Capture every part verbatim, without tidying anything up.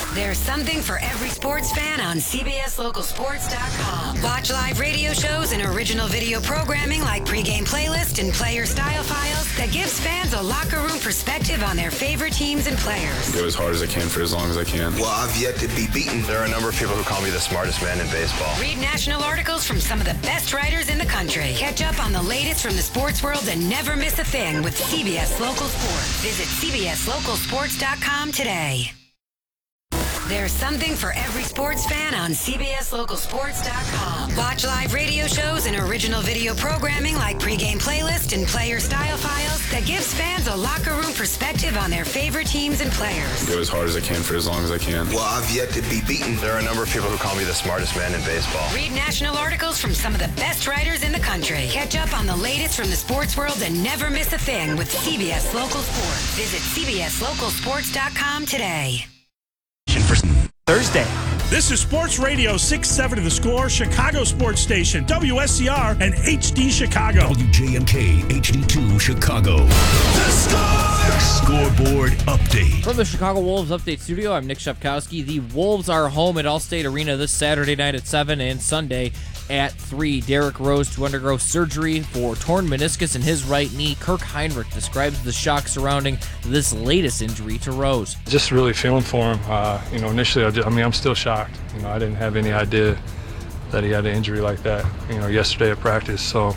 There's something for every sports fan on C B S Local Sports dot com. Watch live radio shows and original video programming like pregame playlist and player style files that gives fans a locker room perspective on their favorite teams and players. Go as hard as I can for as long as I can. Well, I've yet to be beaten. There are a number of people who call me the smartest man in baseball. Read national articles from some of the best writers in the country. Catch up on the latest from the sports world and never miss a thing with C B S Local Sports. Visit C B S Local Sports dot com today. There's something for every sports fan on C B S Local Sports dot com. Watch live radio shows and original video programming like pregame playlist and player style files that gives fans a locker room perspective on their favorite teams and players. Go as hard as I can for as long as I can. Well, I've yet to be beaten. There are a number of people who call me the smartest man in baseball. Read national articles from some of the best writers in the country. Catch up on the latest from the sports world and never miss a thing with C B S Local Sports. Visit C B S Local Sports dot com today. For Thursday. This is Sports Radio six seventy The Score, Chicago Sports Station, W S C R, and H D Chicago. W J M K, H D two, Chicago. The Score! Scoreboard update. From the Chicago Wolves Update Studio, I'm Nick Shepkowski. The Wolves are home at Allstate Arena this Saturday night at seven and Sunday at three. Derrick Rose to undergo surgery for torn meniscus in his right knee. Kirk Heinrich describes the shock surrounding this latest injury to Rose. Just really feeling for him. Uh, you know, initially, I, just, I mean, I'm still shocked. You know, I didn't have any idea that he had an injury like that, you know, yesterday at practice. So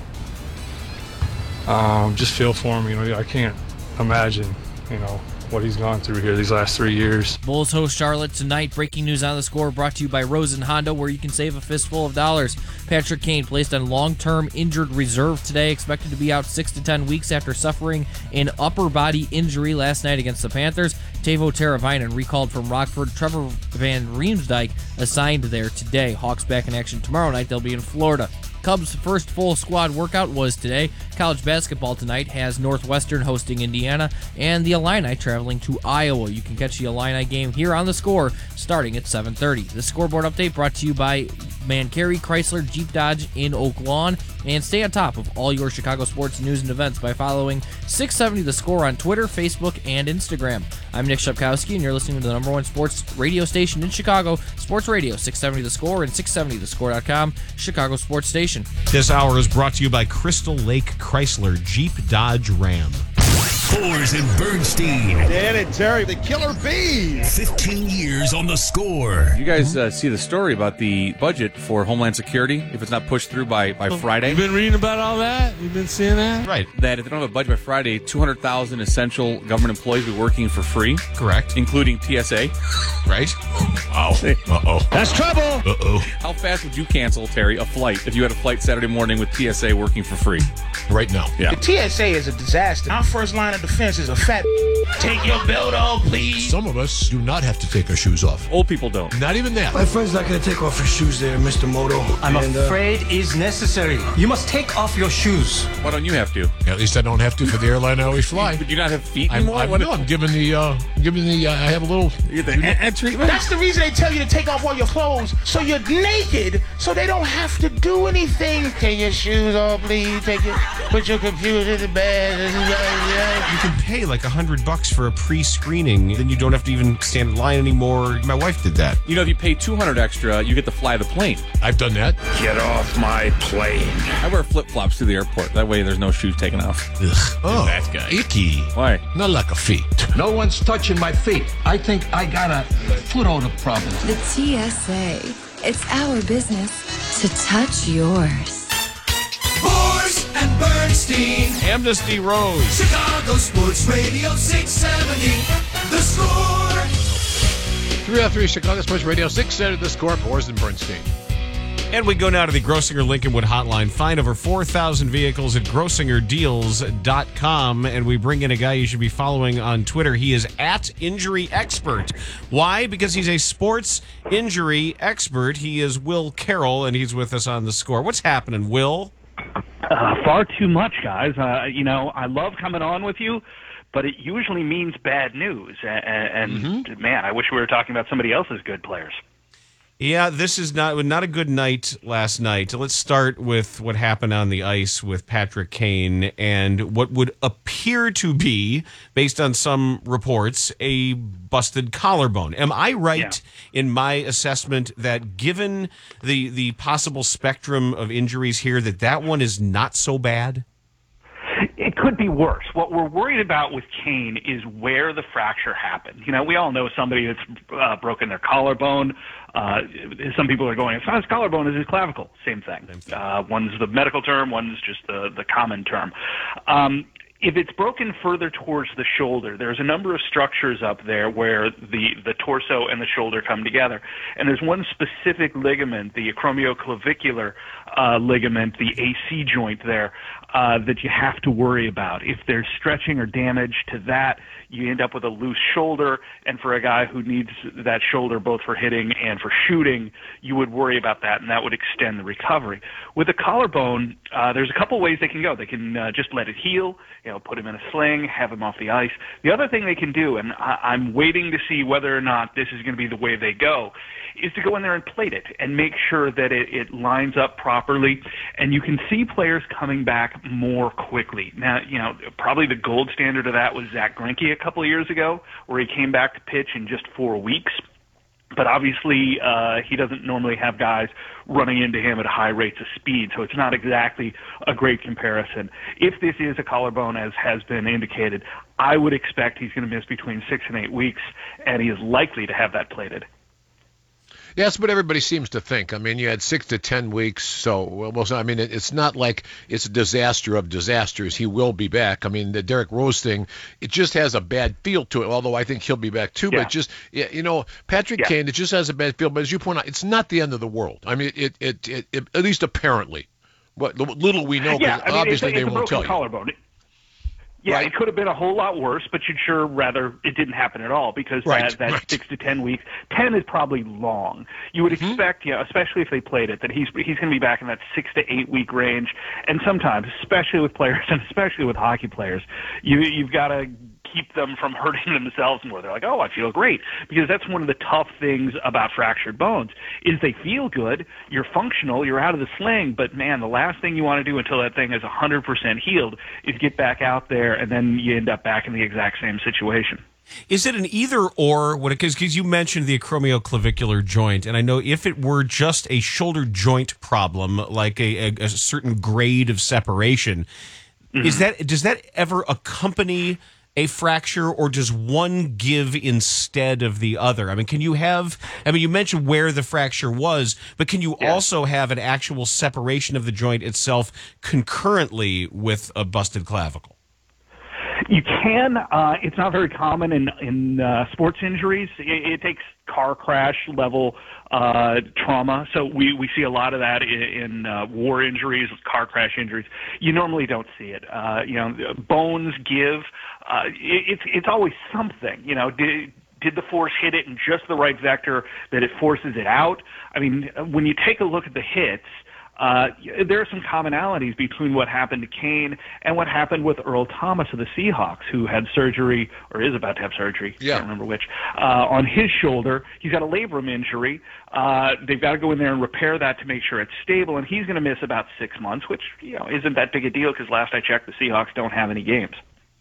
um, just feel for him. You know, I can't imagine, you know, what he's gone through here these last three years. Bulls host Charlotte tonight. Breaking news on the Score brought to you by Rosen Honda, where you can save a fistful of dollars. Patrick Kane placed on long-term injured reserve today, expected to be out six to ten weeks after suffering an upper body injury last night against the Panthers. Teuvo Teravainen recalled from Rockford. Trevor Van Riemsdyk assigned there today. Hawks back in action tomorrow night. They'll be in Florida. Cubs' first full squad workout was today. College basketball tonight has Northwestern hosting Indiana and the Illini traveling to Iowa. You can catch the Illini game here on the Score starting at seven thirty. The scoreboard update brought to you by Mancari Chrysler Jeep Dodge in Oak Lawn. And stay on top of all your Chicago sports news and events by following six seventy The Score on Twitter, Facebook, and Instagram. I'm Nick Shepkowski, and you're listening to the number one sports radio station in Chicago, Sports Radio six seventy The Score and six seventy the score dot com, Chicago Sports Station. This hour is brought to you by Crystal Lake Chrysler Jeep Dodge Ram. Coors and Bernstein. Dan and Terry, the Killer Bees. fifteen years on the Score. You guys uh, see the story about the budget for Homeland Security if it's not pushed through by, by Friday? You've been reading about all that? You've been seeing that? Right. That if they don't have a budget by Friday, two hundred thousand essential government employees will be working for free. Correct. Including T S A. Right. Wow. Uh-oh. That's trouble. Uh-oh. How fast would you cancel, Terry, a flight if you had a flight Saturday morning with T S A working for free? Right now. Yeah. The T S A is a disaster. Our first line of defense is a fat. Take your belt off, please. Some of us do not have to take our shoes off. Old people don't. Not even that. My friend's not going to take off her shoes there, Mister Moto. I'm and, afraid uh, is necessary. You must take off your shoes. Why don't you have to? At least I don't have to for the airline I always fly. But you not have feet I'm, anymore? I'm, what no, I'm giving the, uh, giving the, uh, I have a little... You get the ant treatment? That's the reason they tell you to take off all your clothes, so you're naked, so they don't have to do anything. Take your shoes off, please. Take your, put your computer in the bed. You can pay like a hundred bucks for a pre-screening, then you don't have to even stand in line anymore. My wife did that. You know, if you pay two hundred extra, you get to fly the plane. I've done that. Get off my plane. I wear flip-flops to the airport. That way there's no shoes taken off. Ugh. Oh, that guy. Icky. Why? Not like a feet. No one's touching my feet. I think I got a foot odor problem. The T S A. It's our business to touch yours. Coors and Bernstein. Amnesty Rose. Chicago Sports Radio six seventy. The Score. three oh three Chicago Sports Radio six seventy The Score. Coors and Bernstein. And we go now to the Grossinger Lincolnwood Hotline. Find over four thousand vehicles at grossinger deals dot com. And we bring in a guy you should be following on Twitter. He is at Injury Expert. Why? Because he's a sports injury expert. He is Will Carroll, and he's with us on the Score. What's happening, Will? Uh, far too much, guys. Uh, you know, I love coming on with you, but it usually means bad news. And, and mm-hmm. man, I wish we were talking about somebody else's good players. Yeah, this is not not a good night last night. Let's start with what happened on the ice with Patrick Kane and what would appear to be, based on some reports, a busted collarbone. Am I right yeah. in my assessment that given the the possible spectrum of injuries here, that that one is not so bad? It could be worse. What we're worried about with Kane is where the fracture happened. You know, we all know somebody that's uh, broken their collarbone. Uh, some people are going, it's not his collarbone, it's his clavicle. Same thing. Uh, one's the medical term, one's just the, the common term. Um, If it's broken further towards the shoulder, there's a number of structures up there where the, the torso and the shoulder come together. And there's one specific ligament, the acromioclavicular uh, ligament, the A C joint there, uh, that you have to worry about. If there's stretching or damage to that, you end up with a loose shoulder. And for a guy who needs that shoulder both for hitting and for shooting, you would worry about that, and that would extend the recovery. With a collarbone, uh, there's a couple ways they can go. They can uh, just let it heal, you know, put him in a sling, have him off the ice. The other thing they can do, and I, I'm waiting to see whether or not this is going to be the way they go, is to go in there and plate it and make sure that it, it lines up properly. And you can see players coming back more quickly. Now, you know, probably the gold standard of that was Zach Greinke a couple of years ago, where he came back to pitch in just four weeks. But obviously, uh, he doesn't normally have guys running into him at high rates of speed, so it's not exactly a great comparison. If this is a collarbone, as has been indicated, I would expect he's going to miss between six and eight weeks, and he is likely to have that plated. Yeah, that's what everybody seems to think. I mean, you had six to ten weeks, so well, I mean, it, it's not like it's a disaster of disasters. He will be back. I mean, the Derrick Rose thing, it just has a bad feel to it. Although I think he'll be back too. Yeah. But just, yeah, you know, Patrick yeah. Kane, it just has a bad feel. But as you point out, it's not the end of the world. I mean, it, it, it, it at least apparently. What little we know, yeah, I mean, obviously it's a, it's they a won't tell collarbone. you. Yeah, right. It could have been a whole lot worse, but you'd sure rather it didn't happen at all, because right. that, that right. six to ten weeks, ten is probably long. You would mm-hmm. expect, you know, especially if they played it, that he's he's going to be back in that six to eight week range. And sometimes, especially with players, and especially with hockey players, you you've got to keep them from hurting themselves more. They're like, oh, I feel great. Because that's one of the tough things about fractured bones, is they feel good, you're functional, you're out of the sling, but man, the last thing you want to do until that thing is one hundred percent healed is get back out there, and then you end up back in the exact same situation. Is it an either or? Because you mentioned the acromioclavicular joint, and I know if it were just a shoulder joint problem, like a, a, a certain grade of separation, mm-hmm. is that does that ever accompany a fracture, or does one give instead of the other? I mean, can you have, I mean, you mentioned where the fracture was, but can you yeah. also have an actual separation of the joint itself concurrently with a busted clavicle? You can. Uh, it's not very common in, in uh, sports injuries. It, it takes car crash level uh, trauma. So we, we see a lot of that in, in uh, war injuries, car crash injuries. You normally don't see it. Uh, you know, bones give. Uh, it, it's it's always something. You know, did, did the force hit it in just the right vector that it forces it out? I mean, when you take a look at the hits, Uh, there are some commonalities between what happened to Kane and what happened with Earl Thomas of the Seahawks, who had surgery, or is about to have surgery, yeah. I can't remember which, uh, on his shoulder. He's got a labrum injury. Uh, they've got to go in there and repair that to make sure it's stable, and he's going to miss about six months, which, you know, isn't that big a deal, because last I checked, the Seahawks don't have any games.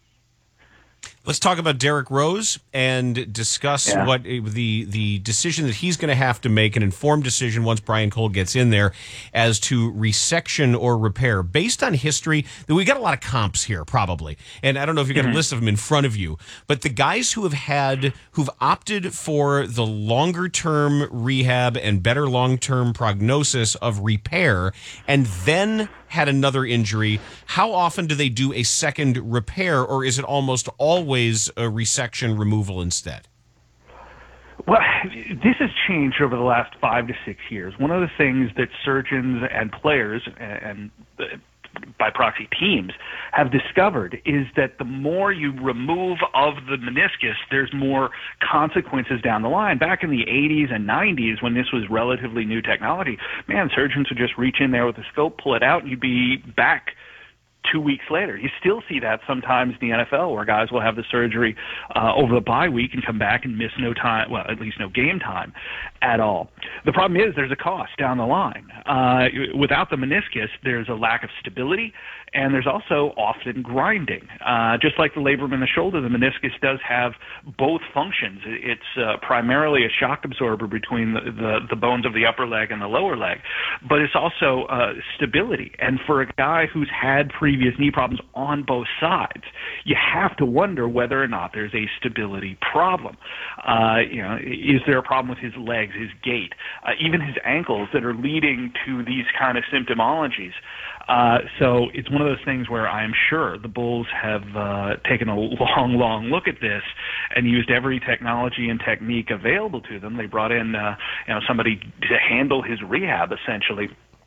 Let's talk about Derrick Rose and discuss yeah. what the the decision that he's going to have to make, an informed decision once Brian Cole gets in there, as to resection or repair. Based on history, we got a lot of comps here, probably, and I don't know if you've got mm-hmm. a list of them in front of you, but the guys who have had, who've opted for the longer term rehab and better long term prognosis of repair, and then had another injury, how often do they do a second repair, or is it almost always a resection removal instead? Well, this has changed over the last five to six years. One of the things that surgeons and players, and by proxy teams, have discovered is that the more you remove of the meniscus, there's more consequences down the line. Back in the eighties and nineties, when this was relatively new technology, man, surgeons would just reach in there with a scope, pull it out, and you'd be back two weeks later. You still see that sometimes in the N F L where guys will have the surgery uh, over the bye week and come back and miss no time, well, at least no game time at all. The problem is there's a cost down the line. Uh, without the meniscus, there's a lack of stability, and there's also often grinding. Uh, just like the labrum in the shoulder, the meniscus does have both functions. It's uh, primarily a shock absorber between the, the, the bones of the upper leg and the lower leg, but it's also uh, stability. And for a guy who's had previous knee problems on both sides, you have to wonder whether or not there's a stability problem. Uh, you know, is there a problem with his legs, his gait, uh, even his ankles that are leading to these kind of symptomologies? Uh, so it's one of those things where I'm sure the Bulls have uh, taken a long, long look at this and used every technology and technique available to them. They brought in, uh, you know, somebody to handle his rehab, essentially.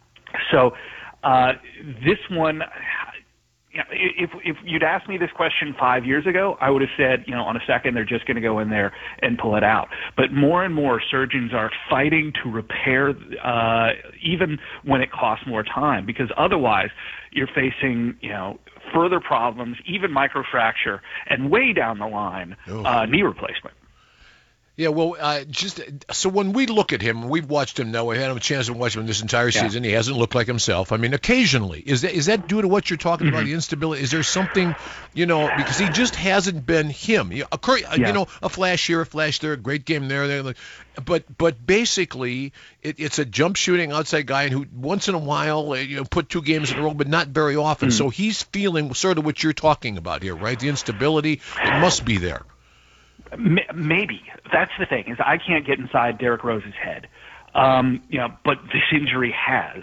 So uh, this one, you know, if if you'd asked me this question five years ago, I would have said, you know, on a second, they're just going to go in there and pull it out. But more and more surgeons are fighting to repair, uh, even when it costs more time, because otherwise you're facing, you know, further problems, even microfracture, and way down the line, uh, knee replacement. Yeah, well, uh, just so when we look at him, we've watched him now. We had a chance to watch him this entire season. Yeah. He hasn't looked like himself. I mean, occasionally, is that is that due to what you're talking mm-hmm. about, the instability? Is there something, you know, because he just hasn't been him. You, a, yeah. you know, a flash here, a flash there, a great game there, there. But but basically, it, it's a jump shooting outside guy who once in a while, you know, put two games in a row, but not very often. Mm-hmm. So he's feeling sort of what you're talking about here, right? The instability, it must be there. Maybe. That's the thing, is I can't get inside Derrick Rose's head. Um, you know, but this injury has.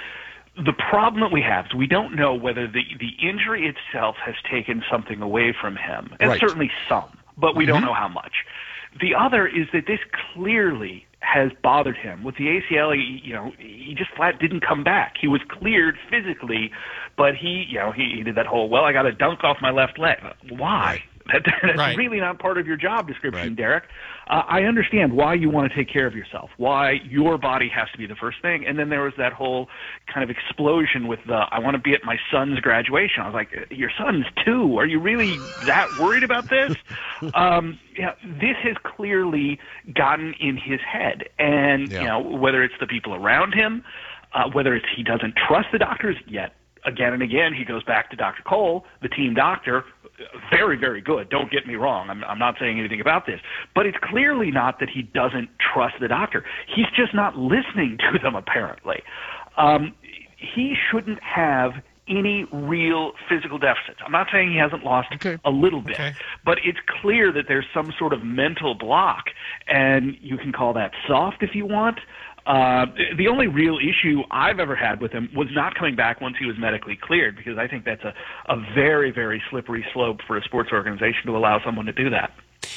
The problem that we have is we don't know whether the, the injury itself has taken something away from him, and right. certainly some, but we mm-hmm. don't know how much. The other is that this clearly has bothered him. With the A C L, he, you know, he just flat didn't come back. He was cleared physically, but he, you know, he, he did that whole, well, I got to dunk off my left leg. Why? Right. That, that's right. really not part of your job description, right. Derek. Uh, I understand why you want to take care of yourself, why your body has to be the first thing. And then there was that whole kind of explosion with the, I want to be at my son's graduation. I was like, your son's two. Are you really that worried about this? um, yeah, this has clearly gotten in his head. And, yeah. you know, whether it's the people around him, uh, whether it's he doesn't trust the doctors yet, again and again, he goes back to Doctor Cole, the team doctor. Very, very good. Don't get me wrong. I'm, I'm not saying anything about this. But it's clearly not that he doesn't trust the doctor. He's just not listening to them, apparently. Um, he shouldn't have any real physical deficits. I'm not saying he hasn't lost okay. a little bit, okay. but it's clear that there's some sort of mental block, and you can call that soft if you want. Uh, the only real issue I've ever had with him was not coming back once he was medically cleared, because I think that's a, a very, very slippery slope for a sports organization to allow someone to do that.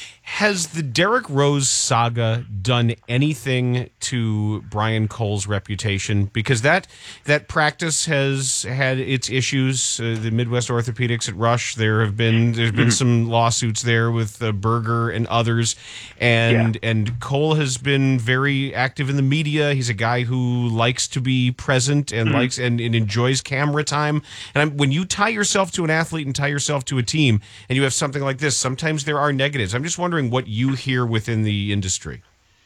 Has the Derrick Rose saga done anything to Brian Cole's reputation? Because that that practice has had its issues. Uh, the Midwest Orthopedics at Rush, there have been there's been some lawsuits there with uh, Berger and others, and yeah. and Cole has been very active in the media. He's a guy who likes to be present and mm-hmm. likes and, and enjoys camera time. And I'm, when you tie yourself to an athlete and tie yourself to a team, and you have something like this, sometimes there are negatives. I'm just wondering what you hear within the industry.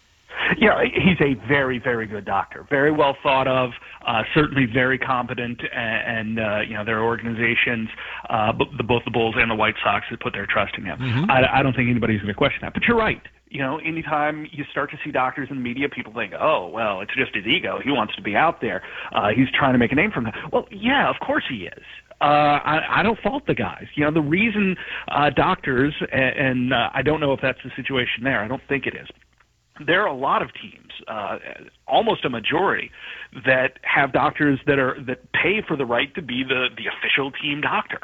Yeah, he's a very, very good doctor. Very well thought of, uh, certainly very competent, and, and uh, you know, there are organizations, uh, the, both the Bulls and the White Sox, that put their trust in him. Mm-hmm. I, I don't think anybody's going to question that. But you're right. You know, anytime you start to see doctors in the media, people think, oh, well, it's just his ego. He wants to be out there. Uh, he's trying to make a name for him. Well, yeah, of course he is. Uh, I, I don't fault the guys. You know, the reason uh, doctors, and, and uh, I don't know if that's the situation there. I don't think it is. There are a lot of teams, uh, almost a majority, that have doctors that are that pay for the right to be the, the official team doctor.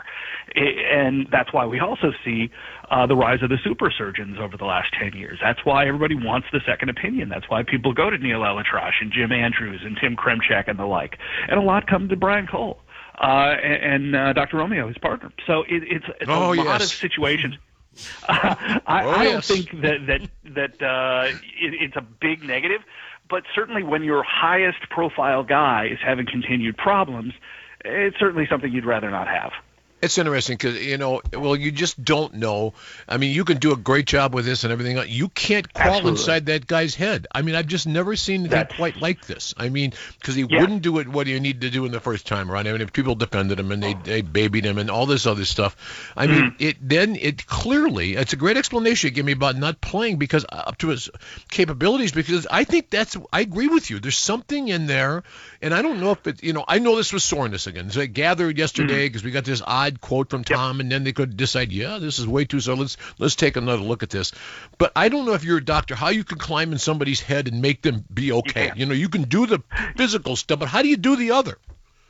And that's why we also see uh, the rise of the super surgeons over the last ten years. That's why everybody wants the second opinion. That's why people go to Neil ElAttrache and Jim Andrews and Tim Kremchak and the like. And a lot come to Brian Cole. Uh, and, and uh, Doctor Romeo, his partner. So it, it's, it's oh, a lot yes. of situations. Uh, I, oh, I don't yes. think that that that uh, it, it's a big negative, but certainly when your highest profile guy is having continued problems, it's certainly something you'd rather not have. It's interesting because, you know, well, you just don't know. I mean, you can do a great job with this and everything else. You can't crawl Absolutely. inside that guy's head. I mean, I've just never seen anything That's, quite like this. I mean, because he yeah. wouldn't do it what he needed to do in the first time around. I mean, if people defended him and they, they babied him and all this other stuff. I mean, Mm-hmm. it then it clearly, it's a great explanation you give me about not playing because up to his capabilities, because I think that's, I agree with you. There's something in there, and I don't know if it, you know, I know this was soreness again. So I gathered yesterday because mm-hmm. we got this odd quote from Tom. Yep. And then they could decide, yeah, this is way too so. Let's let's take another look at this. But I don't know if you're a doctor, how you can climb in somebody's head and make them be okay. You, you know, you can do the physical stuff, but how do you do the other?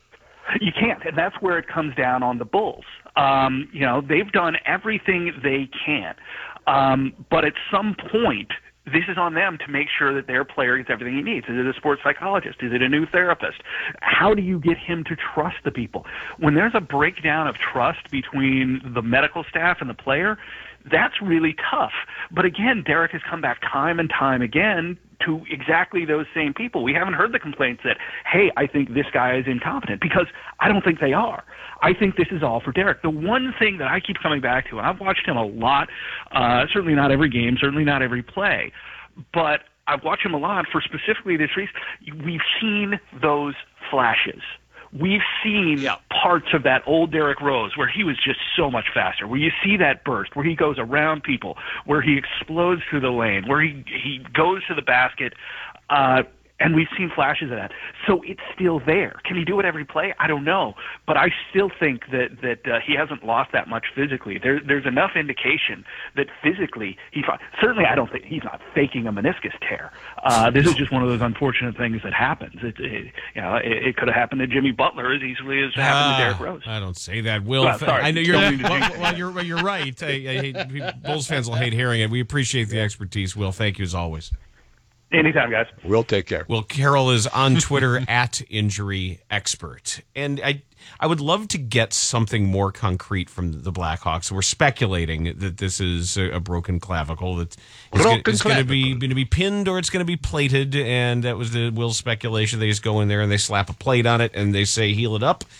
You can't, and that's where it comes down on the Bulls. Um, you know, they've done everything they can, um, but at some point, this is on them to make sure that their player gets everything he needs. Is it a sports psychologist? Is it a new therapist? How do you get him to trust the people? When there's a breakdown of trust between the medical staff and the player, that's really tough. But again, Derek has come back time and time again to exactly those same people. We haven't heard the complaints that, hey, I think this guy is incompetent, because I don't think they are. I think this is all for Derek. The one thing that I keep coming back to, and I've watched him a lot, uh, certainly not every game, certainly not every play, but I've watched him a lot for specifically this reason. We've seen those flashes. We've seen yeah. parts of that old Derrick Rose where he was just so much faster, where you see that burst, where he goes around people, where he explodes through the lane, where he, he goes to the basket, uh, and we've seen flashes of that. So it's still there. Can he do it every play? I don't know. But I still think that, that uh, he hasn't lost that much physically. There, there's enough indication that physically he – certainly I don't think – he's not faking a meniscus tear. Uh, this is just one of those unfortunate things that happens. It, it, you know, it, it could have happened to Jimmy Butler as easily as happened ah, to Derrick Rose. I don't say that, Will. Well, sorry. I know you're well, well, you're, well, you're right. I, I hate, Bulls fans will hate hearing it. We appreciate the expertise, Will. Thank you as always. Anytime, guys. We'll take care. Will Carroll is on Twitter at Injury Expert. And I I would love to get something more concrete from the Blackhawks. We're speculating that this is a, a broken clavicle. That it's going to be going to be pinned or it's going to be plated. And that was the Will's speculation. They just go in there and they slap a plate on it and they say heal it up.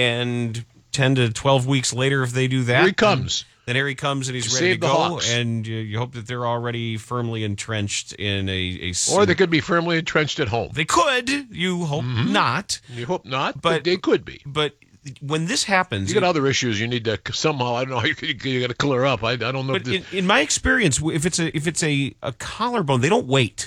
And ten to twelve weeks later, if they do that, here he comes. Then here he comes and he's ready Save to the go, Hawks. and you, you hope that they're already firmly entrenched in a, a or they could be firmly entrenched at home. They could. You hope mm-hmm. not. You hope not, but, but they could be. But when this happens, you got other issues you need to somehow. I don't know how you, you got to clear up. I, I don't know. But if this, in, in my experience, if it's a if it's a, a collarbone, they don't wait.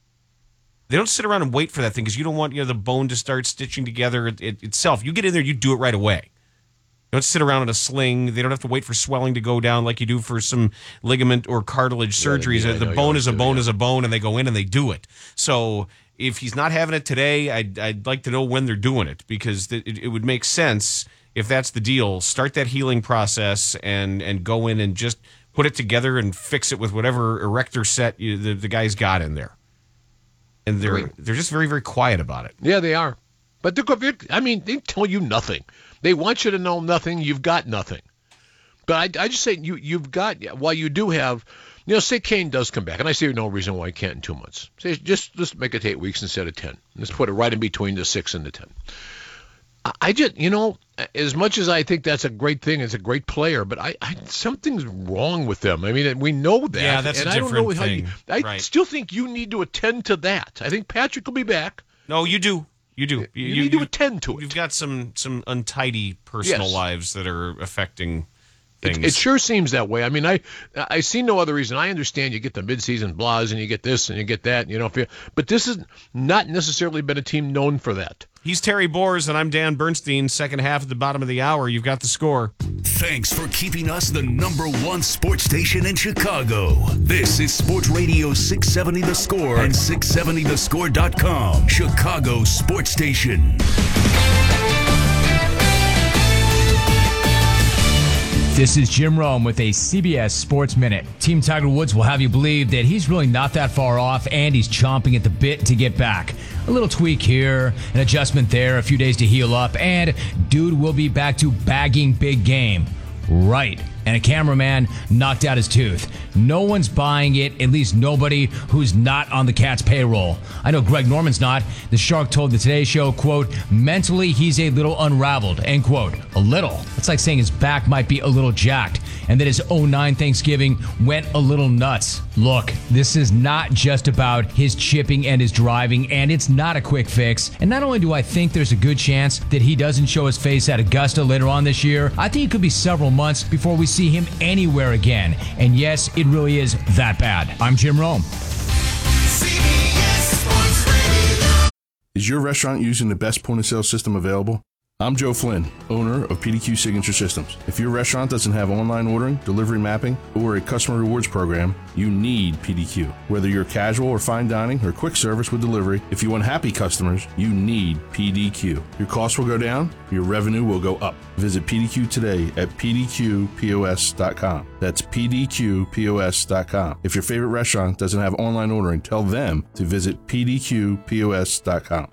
They don't sit around and wait for that thing because you don't want you know the bone to start stitching together it, it, itself. You get in there, you do it right away. Don't sit around in a sling. They don't have to wait for swelling to go down like you do for some ligament or cartilage yeah, surgeries. Yeah, the bone is a bone yeah. is a bone, and they go in and they do it. So if he's not having it today, I'd, I'd like to know when they're doing it because it, it would make sense if that's the deal. Start that healing process and, and go in and just put it together and fix it with whatever erector set you, the, the guy's got in there. And they're Great. they're just very, very quiet about it. Yeah, they are. But they're, I mean, they tell you nothing. They want you to know nothing. You've got nothing. But I, I just say you, you've got, while you do have, you know, say Kane does come back, and I see no reason why he can't in two months. Say just, just make it eight weeks instead of ten. Let's put it right in between the six and the ten. I, I just, you know, as much as I think that's a great thing, it's a great player, but I, I something's wrong with them. I mean, we know that. Yeah, that's and a I different don't know thing. How you, I right. still think you need to attend to that. I think Patrick will be back. No, you do. You do. You, you need you, to attend to it. You've got some some untidy personal yes. lives that are affecting things. It, it sure seems that way. I mean, I I see no other reason. I understand you get the midseason blahs and you get this and you get that. You know, if you, but this has not necessarily been a team known for that. He's Terry Boers, and I'm Dan Bernstein. Second half at the bottom of the hour. You've got the score. Thanks for keeping us the number one sports station in Chicago. This is Sports Radio six seventy The Score and six seventy the score dot com, Chicago's sports station. This is Jim Rome with a C B S Sports Minute. Team Tiger Woods will have you believe that he's really not that far off and he's chomping at the bit to get back. A little tweak here, an adjustment there, a few days to heal up, and dude will be back to bagging big game. Right. and a cameraman knocked out his tooth. No one's buying it, at least nobody who's not on the Cats payroll. I know Greg Norman's not. The Shark told the Today Show, quote, mentally he's a little unraveled, end quote. A little. It's like saying his back might be a little jacked, and that his oh nine Thanksgiving went a little nuts. Look, this is not just about his chipping and his driving, and it's not a quick fix. And not only do I think there's a good chance that he doesn't show his face at Augusta later on this year, I think it could be several months before we see him anywhere again. And yes, it really is that bad. I'm Jim Rome. Is your restaurant using the best point-of-sale system available? I'm Joe Flynn, owner of P D Q Signature Systems. If your restaurant doesn't have online ordering, delivery mapping, or a customer rewards program, you need P D Q. Whether you're casual or fine dining or quick service with delivery, if you want happy customers, you need P D Q. Your costs will go down, your revenue will go up. Visit P D Q today at P D Q P O S dot com. That's P D Q P O S dot com. If your favorite restaurant doesn't have online ordering, tell them to visit P D Q P O S dot com.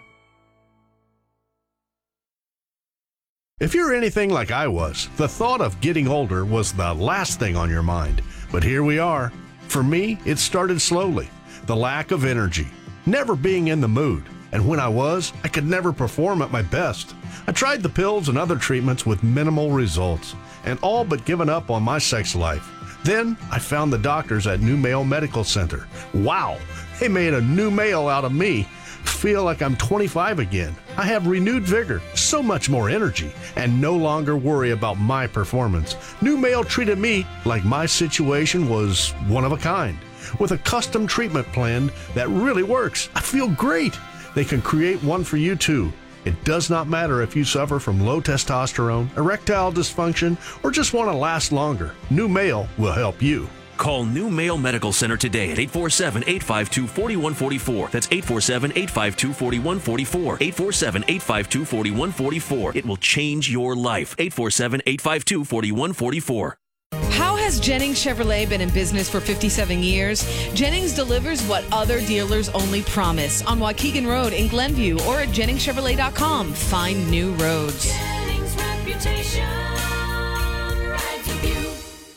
If you're anything like I was, the thought of getting older was the last thing on your mind. But here we are. For me, it started slowly. The lack of energy, never being in the mood. And when I was, I could never perform at my best. I tried the pills and other treatments with minimal results, and all but given up on my sex life. Then I found the doctors at New Male Medical Center. Wow, they made a new male out of me. Feel like I'm twenty-five again. I have renewed vigor, so much more energy, and no longer worry about my performance. New Male treated me like my situation was one of a kind, with a custom treatment plan that really works. I feel great. They can create one for you too. It does not matter if you suffer from low testosterone, erectile dysfunction, or just want to last longer. New Male will help you. Call New Male Medical Center today at eight four seven, eight five two, four one four four. That's eight four seven, eight five two, four one four four. eight four seven, eight five two, four one four four. It will change your life. eight four seven, eight five two, four one four four. How has Jennings Chevrolet been in business for fifty-seven years? Jennings delivers what other dealers only promise on Waukegan Road in Glenview or at Jennings Chevrolet dot com. Find new roads. Jennings' reputation rides with you.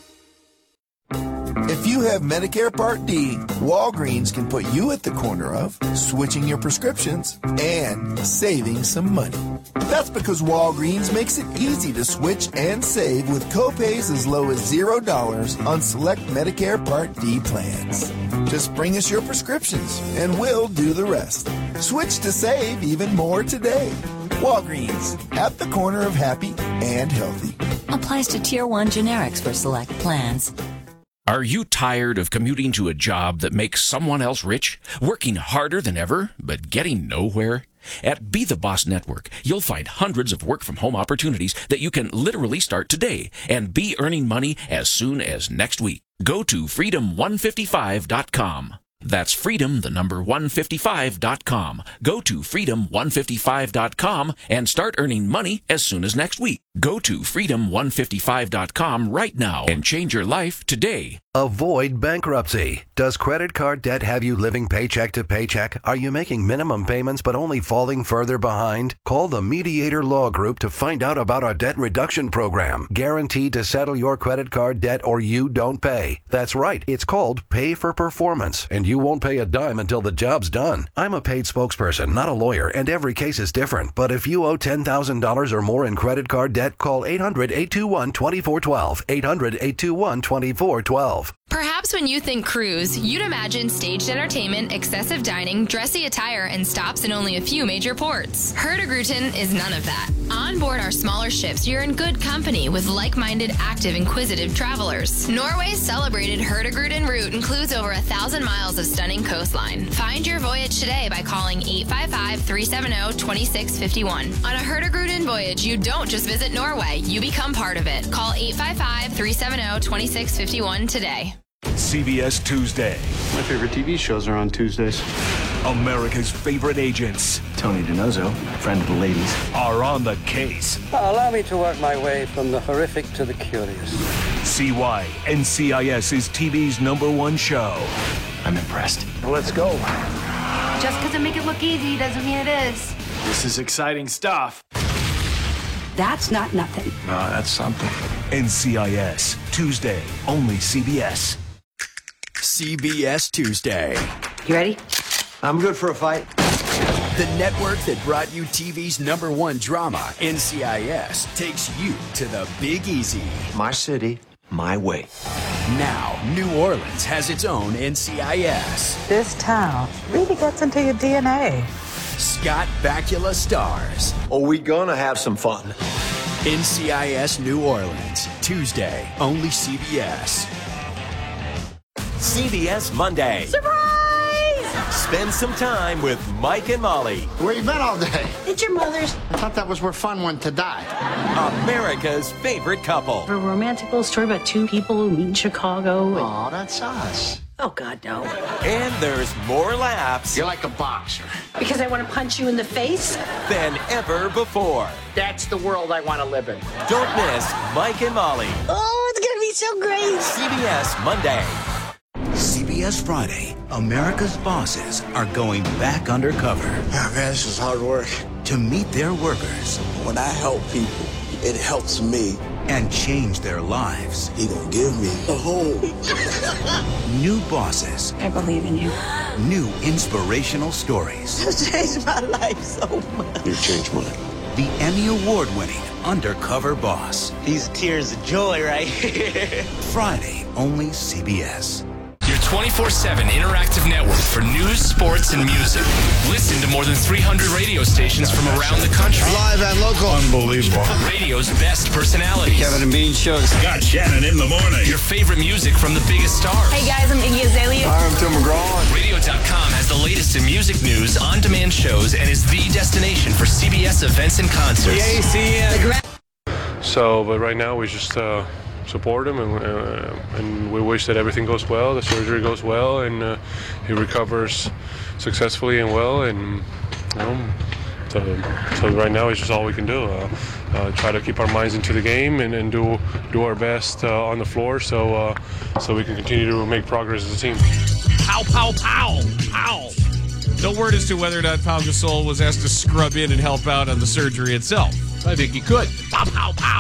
If you have Medicare Part D, Walgreens can put you at the corner of switching your prescriptions and saving some money. That's because Walgreens makes it easy to switch and save with copays as low as zero dollars on select Medicare Part D plans. Just bring us your prescriptions and we'll do the rest. Switch to save even more today. Walgreens, at the corner of happy and healthy. Applies to Tier one generics for select plans. Are you tired of commuting to a job that makes someone else rich, working harder than ever, but getting nowhere? At Be The Boss Network, you'll find hundreds of work-from-home opportunities that you can literally start today and be earning money as soon as next week. Go to freedom one fifty-five dot com. That's freedom, the number one fifty-five dot com. Go to freedom one fifty-five dot com and start earning money as soon as next week. Go to freedom one fifty-five dot com right now and change your life today. Avoid bankruptcy. Does credit card debt have you living paycheck to paycheck? Are you making minimum payments but only falling further behind? Call the Mediator Law Group to find out about our debt reduction program. Guaranteed to settle your credit card debt or you don't pay. That's right. It's called Pay for Performance, and you won't pay a dime until the job's done. I'm a paid spokesperson, not a lawyer, and every case is different. But if you owe ten thousand dollars or more in credit card debt, call eight hundred, eight two one, two four one two. eight hundred, eight two one, two four one two. Perhaps when you think cruise, you'd imagine staged entertainment, excessive dining, dressy attire, and stops in only a few major ports. Hurtigruten is none of that. On board our smaller ships, you're in good company with like-minded, active, inquisitive travelers. Norway's celebrated Hurtigruten route includes over a thousand miles of stunning coastline. Find your voyage today by calling eight five five, three seven zero, two six five one. On a Hurtigruten voyage, you don't just visit Norway, you become part of it. Call eight five five, three seven zero, two six five one today. C B S Tuesday. My favorite T V shows are on Tuesdays. America's favorite agents. Tony DiNozzo, friend of the ladies. Are on the case. Allow me to work my way from the horrific to the curious. See why N C I S is T V's number one show. I'm impressed. Let's go. Just because it make it look easy doesn't mean it is. This is exciting stuff. That's not nothing. No, that's something. N C I S, Tuesday, only C B S. C B S Tuesday. You ready? I'm good for a fight. The network that brought you T V's number one drama, N C I S, takes you to the Big Easy. My city, my way. Now, New Orleans has its own N C I S. This town really gets into your D N A. Scott Bakula stars. Are we gonna have some fun? N C I S New Orleans, Tuesday, only C B S. C B S Monday. Surprise! Spend some time with Mike and Molly. Where you been all day? It's your mother's. I thought that was where fun went to die. America's favorite couple. A romantic little story about two people who meet in Chicago. And... Oh, that's us. Oh, God, no. And there's more laughs. You're like a boxer. Because I want to punch you in the face? Than ever before. That's the world I want to live in. Don't miss Mike and Molly. Oh, it's going to be so great. C B S Monday. C B S Friday, America's bosses are going back undercover. Yeah, man, this is hard work. To meet their workers. When I help people, it helps me. And change their lives. He gonna give me a home. New bosses. I believe in you. New inspirational stories. You changed my life so much. You changed mine. The Emmy Award-winning Undercover Boss. These tears of joy right here. Friday, only C B S. Your twenty-four seven interactive network for news, sports, and music. Listen to more than three hundred radio stations from around the country. Live and local. Unbelievable. Radio's best personalities. Kevin and Bean Show. Scott Shannon in the morning. Your favorite music from the biggest stars. Hey guys, I'm Iggy Azalea. Hi, I'm Tim McGraw. Radio dot com has the latest in music news, on-demand shows, and is the destination for C B S events and concerts. The A C N. So, but right now we just uh, support him, and, uh, and we wish that everything goes well, the surgery goes well, and uh, he recovers successfully and well. And you know, so, so right now it's just all we can do. Uh, uh, try to keep our minds into the game and, and do do our best uh, on the floor, so uh, so we can continue to make progress as a team. Pow, pow, pow, pow. No word as to whether or not Pau Gasol was asked to scrub in and help out on the surgery itself. I think he could. Pow, pow, pow.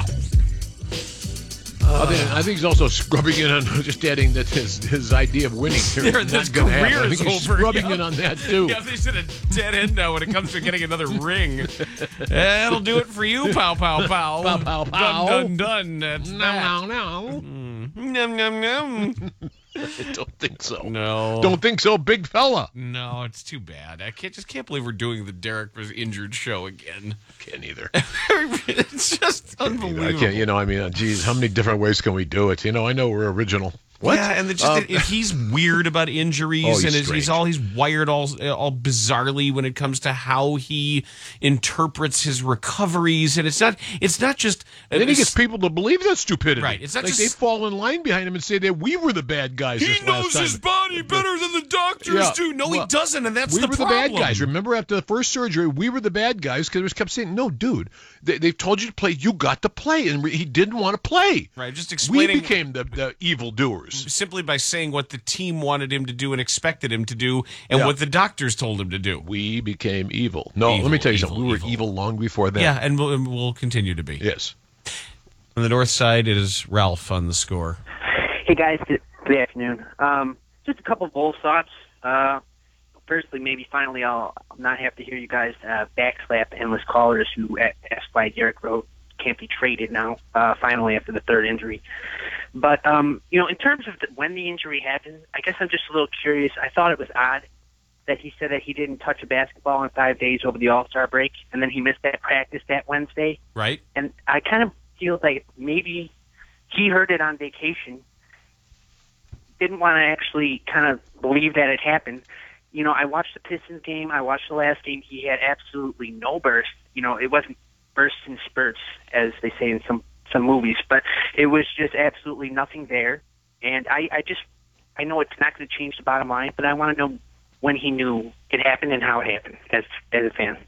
Uh, I, think, I think he's also scrubbing in on just adding that his his idea of winning here Yeah, is his not going to happen. career I is think he's over. scrubbing Yeah. in on that too. Yeah, he's at a dead end now when it comes to getting another ring. That'll do it for you, pow, pow, pow. Pow, pow, pow. Dun, dun, dun. That's No, that. no, no. Mm. Nom, nom, nom. I don't think so. No. Don't think so, big fella. No, it's too bad. I can't just can't believe we're doing the Derek was injured show again. Can't either. It's just unbelievable. I can't, you know, I mean, uh, geez, how many different ways can we do it? You know, I know we're original. What? Yeah, and it's just Um, if he's weird about injuries, Oh, he's and is, he's strange. all he's wired all all bizarrely when it comes to how he interprets his recoveries, and it's not it's not just. And then he gets people to believe that stupidity. Right, it's not like just- they fall in line behind him and say that we were the bad guys. He this knows last time. his body better than the doctors Yeah, do. No, he well, doesn't, and that's we the were problem. the bad guys. Remember, after the first surgery, we were the bad guys because we kept saying, "No, dude, they, they've told you to play. You got to play," and he didn't want to play. Right, just We explaining became the, the evil doers. simply by saying what the team wanted him to do and expected him to do, and Yeah. what the doctors told him to do. We became evil. No, Evil, let me tell you evil, something. We were evil. evil long before that. Yeah, and we'll, and we'll continue to be. Yes. On the north side, it is Ralph on the score. Hey guys, good, good afternoon. Um, just a couple Bulls thoughts. Uh, firstly, maybe finally I'll not have to hear you guys uh, backslap endless callers who a- asked why Derek Rose can't be traded now, uh, finally after the third injury. But, um, you know, in terms of the, when the injury happened, I guess I'm just a little curious. I thought it was odd that he said that he didn't touch a basketball in five days over the All-Star break, and then he missed that practice that Wednesday. Right. And I kind of feel like maybe he heard it on vacation, didn't want to actually kind of believe that it happened. You know, I watched the Pistons game. I watched the last game. He had absolutely no burst. You know, it wasn't bursts and spurts, as they say in some, some movies, but it was just absolutely nothing there. And I, I just, I know it's not going to change the bottom line, but I want to know when he knew it happened and how it happened as, as a fan.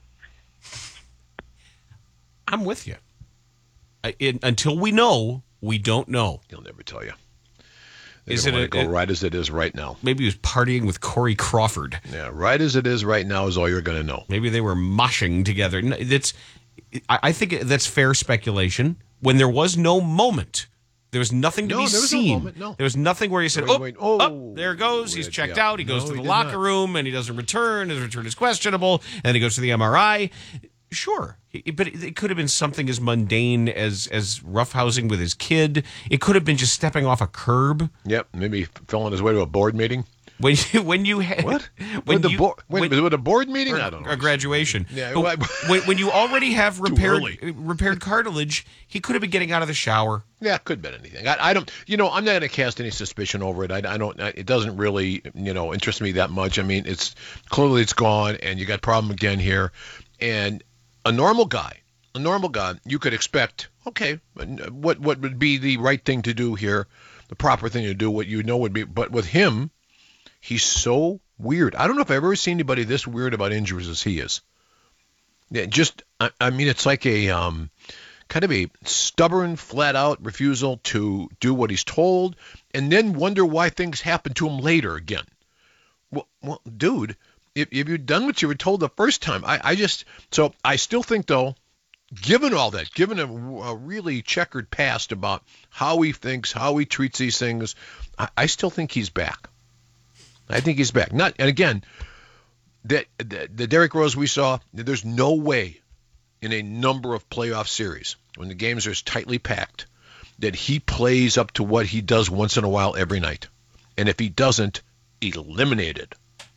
I'm with you. I, it, until we know, we don't know. He'll never tell you. They're Is gonna it let a- go right as it is right now? Maybe he was partying with Corey Crawford. Yeah, right as it is right now is all you're going to know. Maybe they were moshing together. No, That's, I I think that's fair speculation. when there was no moment. There was nothing to no, be there was seen. No moment, no. There was nothing where you said, wait, oh, wait, oh, oh, there goes. He's checked yeah. out. He goes No, to he the did locker not. room, and he doesn't return. His return is questionable, and he goes to the M R I. Sure, but it could have been something as mundane as as roughhousing with his kid. It could have been just stepping off a curb. Yep, maybe fell on his way to a board meeting. When you when you had what? When the you, bo- wait, when, was it a board meeting? Or, I don't know. A graduation. Yeah, But well, when, when you already have repaired early. repaired cartilage, he could have been getting out of the shower. Yeah, it could have been anything. I, I don't, you know, I'm not going to cast any suspicion over it. I, I don't. It doesn't really, you know, interest me that much. I mean, it's clearly it's gone, and you got problem again here. And a normal guy, a normal guy, you could expect, okay, what what would be the right thing to do here, the proper thing to do, what you know would be. But with him, he's so weird. I don't know if I've ever seen anybody this weird about injuries as he is. Yeah, just, I, I mean, it's like a um, kind of a stubborn, flat-out refusal to do what he's told, and then wonder why things happen to him later again. Well, well dude, if, if you'd done what you were told the first time, I, I just, so I still think, though, given all that, given a, a really checkered past about how he thinks, how he treats these things, I, I still think he's back. I think he's back. Not, and again, that the, the Derrick Rose we saw, there's no way in a number of playoff series when the games are as tightly packed that he plays up to what he does once in a while every night. And if he doesn't, eliminated.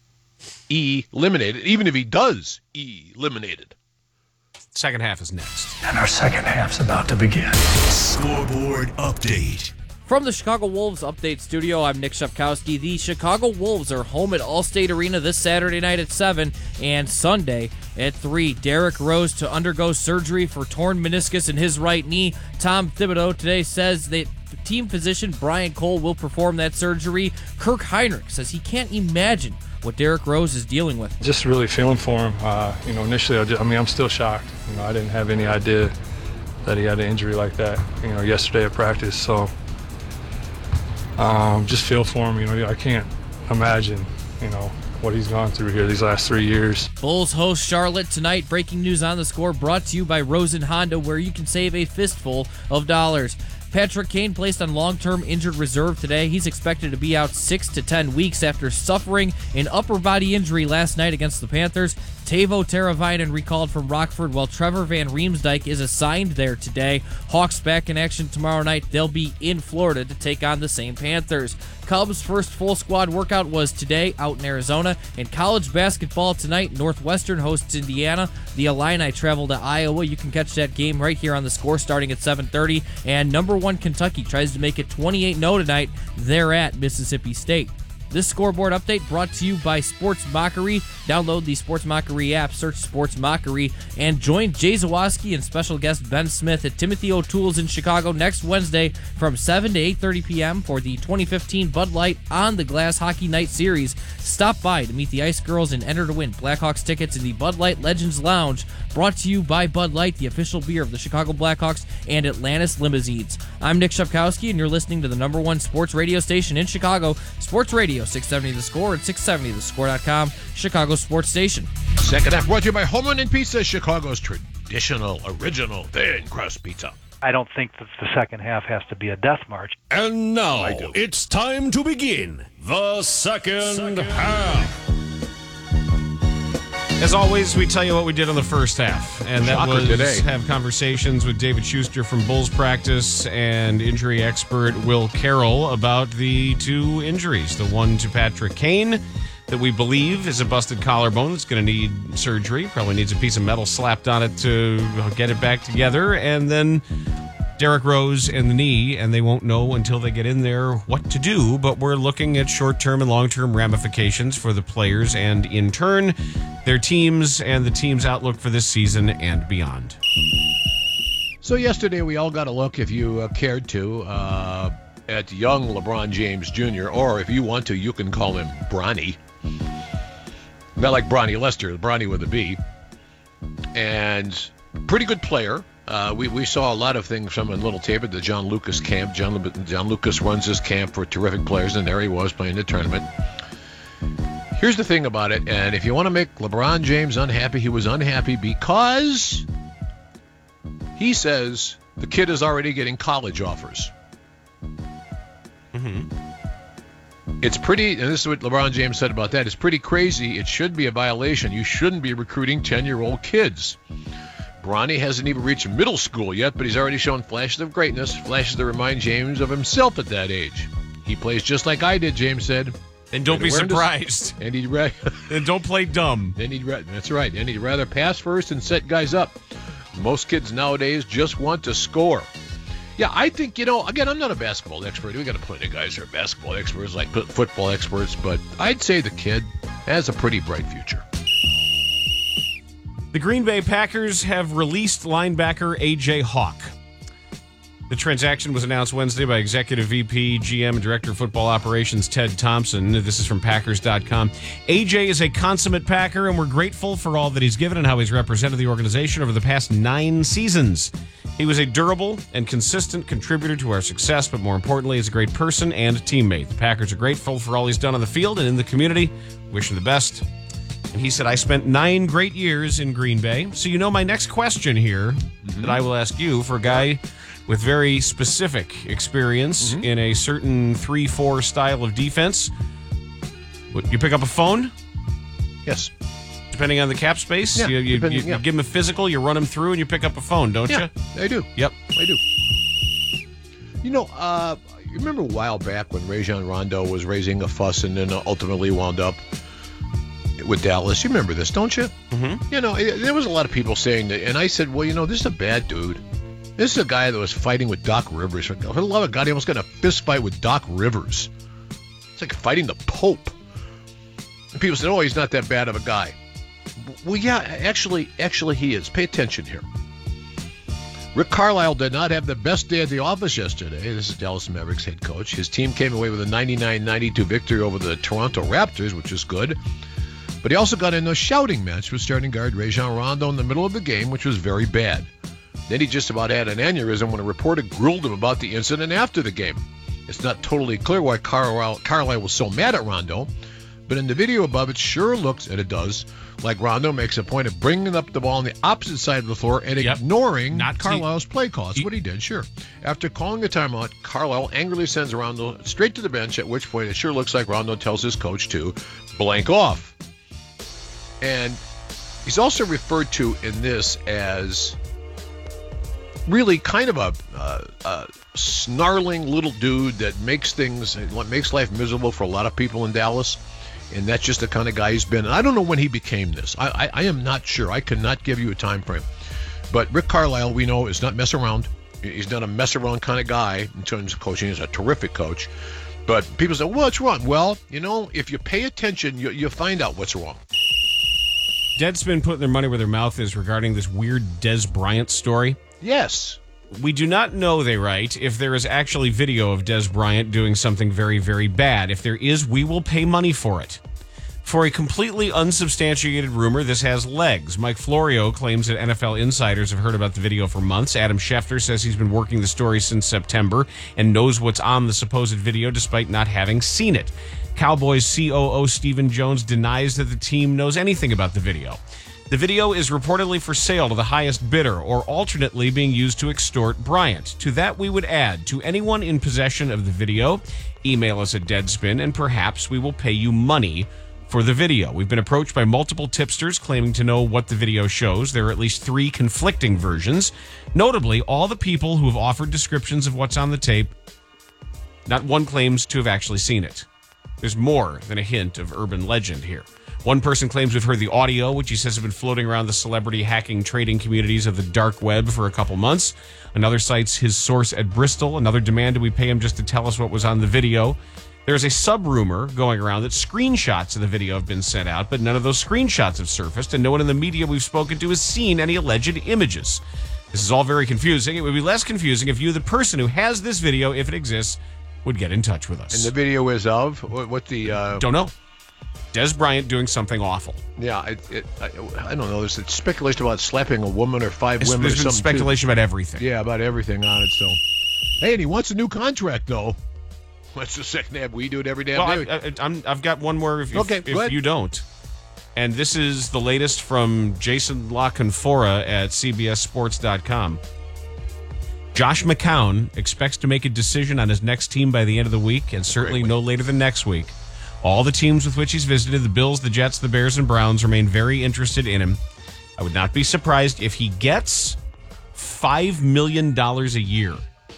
Eliminated. Even if he does, eliminated. Second half is next. And our second half's about to begin. Scoreboard update. From the Chicago Wolves Update Studio, I'm Nick Shepkowski. The Chicago Wolves are home at Allstate Arena this Saturday night at seven and Sunday at three. Derrick Rose to undergo surgery for torn meniscus in his right knee. Tom Thibodeau today says that team physician Brian Cole will perform that surgery. Kirk Heinrich says he can't imagine what Derrick Rose is dealing with. Just really feeling for him. Uh, you know, initially, I, just, I mean, I'm still shocked. You know, I didn't have any idea that he had an injury like that, you know, yesterday at practice. So, Um, just feel for him. You know, I can't imagine, you know, what he's gone through here these last three years. Bulls host Charlotte tonight. Breaking news on the score brought to you by Rosen Honda, where you can save a fistful of dollars. Patrick Kane placed on long-term injured reserve today. He's expected to be out six to ten weeks after suffering an upper body injury last night against the Panthers. Teuvo Teravainen recalled from Rockford, while Trevor Van Riemsdyk is assigned there today. Hawks back in action tomorrow night. They'll be in Florida to take on the same Panthers. Cubs' first full squad workout was today out in Arizona. And college basketball tonight, Northwestern hosts Indiana. The Illini travel to Iowa. You can catch that game right here on the score starting at seven thirty. And number one Kentucky tries to make it twenty-eight oh tonight. They're at Mississippi State. This scoreboard update brought to you by Sports Mockery. Download the Sports Mockery app, search Sports Mockery, and join Jay Zawoski and special guest Ben Smith at Timothy O'Toole's in Chicago next Wednesday from seven to eight thirty p.m. for the twenty fifteen Bud Light On the Glass Hockey Night Series. Stop by to meet the Ice Girls and enter to win Blackhawks tickets in the Bud Light Legends Lounge, brought to you by Bud Light, the official beer of the Chicago Blackhawks and Atlantis Limousines. I'm Nick Shepkowski, and you're listening to the number one sports radio station in Chicago, Sports Radio six seventy The Score and six seventy the score dot com, Chicago Sports Station. Second half brought to you by Home Run and Pizza, Chicago's traditional, original, thin crust pizza. I don't think that the second half has to be a death march. And now it's time to begin the second, second half. As always, we tell you what we did on the first half, and that Shocker was today. have conversations with David Schuster from Bulls practice and injury expert Will Carroll about the two injuries. The one to Patrick Kane that we believe is a busted collarbone that's going to need surgery, probably needs a piece of metal slapped on it to get it back together, and then Derrick Rose and the knee, and they won't know until they get in there what to do, but we're looking at short-term and long-term ramifications for the players and, in turn, their teams and the team's outlook for this season and beyond. So yesterday we all got a look, if you uh, cared to, uh, at young LeBron James Junior, or if you want to, you can call him Bronny. Not like Bronny Lester, Bronny with a B. And pretty good player. Uh, we, we saw a lot of things from a little tape at the John Lucas camp. John, John Lucas runs this camp for terrific players, and there he was playing the tournament. Here's the thing about it, and if you want to make LeBron James unhappy, he was unhappy because He says the kid is already getting college offers. Mm-hmm. It's pretty, and this is what LeBron James said about that, it's pretty crazy. It should be a violation. You shouldn't be recruiting ten-year-old kids. Bronny hasn't even reached middle school yet, but he's already shown flashes of greatness, flashes that remind James of himself at that age. He plays just like I did, James said. And don't be surprised. And he'd ra- and don't play dumb. And he'd ra- that's right. And he'd rather pass first and set guys up. Most kids nowadays just want to score. Yeah, I think, you know, again, I'm not a basketball expert. We got plenty of guys who are basketball experts, like football experts, but I'd say the kid has a pretty bright future. The Green Bay Packers have released linebacker A J Hawk. The transaction was announced Wednesday by Executive V P, G M, and Director of Football Operations Ted Thompson. This is from Packers dot com. A J is a consummate Packer, and we're grateful for all that he's given and how he's represented the organization over the past nine seasons. He was a durable and consistent contributor to our success, but more importantly, he's a great person and teammate. The Packers are grateful for all he's done on the field and in the community. Wish him the best. And he said, I spent nine great years in Green Bay. So you know my next question here mm-hmm. that I will ask you for a guy with very specific experience mm-hmm. in a certain three four style of defense. Would you pick up a phone? Yes. Depending on the cap space? Yeah, you, you, depending, you, yeah. you give him a physical, you run him through, and you pick up a phone, don't yeah, you? I do. Yep. I do. You know, uh, you remember a while back when Rajon Rondo was raising a fuss and then ultimately wound up with Dallas? You remember this, don't you? Mm-hmm. You know, it, there was a lot of people saying that, and I said, well, you know, this is a bad dude. This is a guy that was fighting with Doc Rivers. For the love of God, he almost got in a fist fight with Doc Rivers. It's like fighting the Pope. And people said, oh, he's not that bad of a guy. Well, yeah, actually, actually he is. Pay attention here. Rick Carlisle did not have the best day at the office yesterday. This is Dallas Mavericks head coach. His team came away with a ninety-nine ninety-two victory over the Toronto Raptors, which is good. But he also got in a shouting match with starting guard Rajon Rondo in the middle of the game, which was very bad. Then he just about had an aneurysm when a reporter grilled him about the incident after the game. It's not totally clear why Carlisle, Carlisle was so mad at Rondo, but in the video above, it sure looks, and it does, like Rondo makes a point of bringing up the ball on the opposite side of the floor and yep. ignoring Not Carlisle's play call. That's he, what he did, sure. After calling a timeout, Carlisle angrily sends Rondo straight to the bench, at which point it sure looks like Rondo tells his coach to blank off. And he's also referred to in this as really kind of a, uh, a snarling little dude that makes things, makes life miserable for a lot of people in Dallas. And that's just the kind of guy he's been. I don't know when he became this. I, I, I am not sure. I cannot give you a time frame. But Rick Carlisle, we know, is not mess around. He's not a mess around kind of guy in terms of coaching. He's a terrific coach. But people say, well, what's wrong? Well, you know, if you pay attention, you, you'll find out what's wrong. Deadspin putting their money where their mouth is regarding this weird Des Bryant story. Yes. We do not know, they write, if there is actually video of Des Bryant doing something very, very bad. If there is, we will pay money for it. For a completely unsubstantiated rumor, this has legs. Mike Florio claims that N F L insiders have heard about the video for months. Adam Schefter says he's been working the story since September and knows what's on the supposed video despite not having seen it. Cowboys C O O Stephen Jones denies that the team knows anything about the video. The video is reportedly for sale to the highest bidder, or alternately being used to extort Bryant. To that we would add, to anyone in possession of the video, email us at Deadspin, and perhaps we will pay you money for the video. We've been approached by multiple tipsters claiming to know what the video shows. There are at least three conflicting versions. Notably, all the people who have offered descriptions of what's on the tape, not one claims to have actually seen it. There's more than a hint of urban legend here. One person claims we've heard the audio, which he says has been floating around the celebrity hacking trading communities of the dark web for a couple months. Another cites his source at Bristol. Another demanded we pay him just to tell us what was on the video. There's a sub-rumor going around that screenshots of the video have been sent out, but none of those screenshots have surfaced, and no one in the media we've spoken to has seen any alleged images. This is all very confusing. It would be less confusing if you, the person who has this video, if it exists, would get in touch with us. And the video is of? What, what the... Uh... Don't know. Des Bryant doing something awful. Yeah, it, it, I, I don't know. There's speculation about slapping a woman or five it's, women there's or been something. Speculation too. about everything. Yeah, about everything on it. So, hey, and he wants a new contract, though. That's the second half. We do it every damn well, day. I, I, I'm, I've got one more if, okay, if, if you don't. And this is the latest from Jason La Canfora at C B S Sports dot com. Josh McCown expects to make a decision on his next team by the end of the week, and certainly no later than next week. All the teams with which he's visited, the Bills, the Jets, the Bears, and Browns, remain very interested in him. I would not be surprised if he gets five million dollars a year.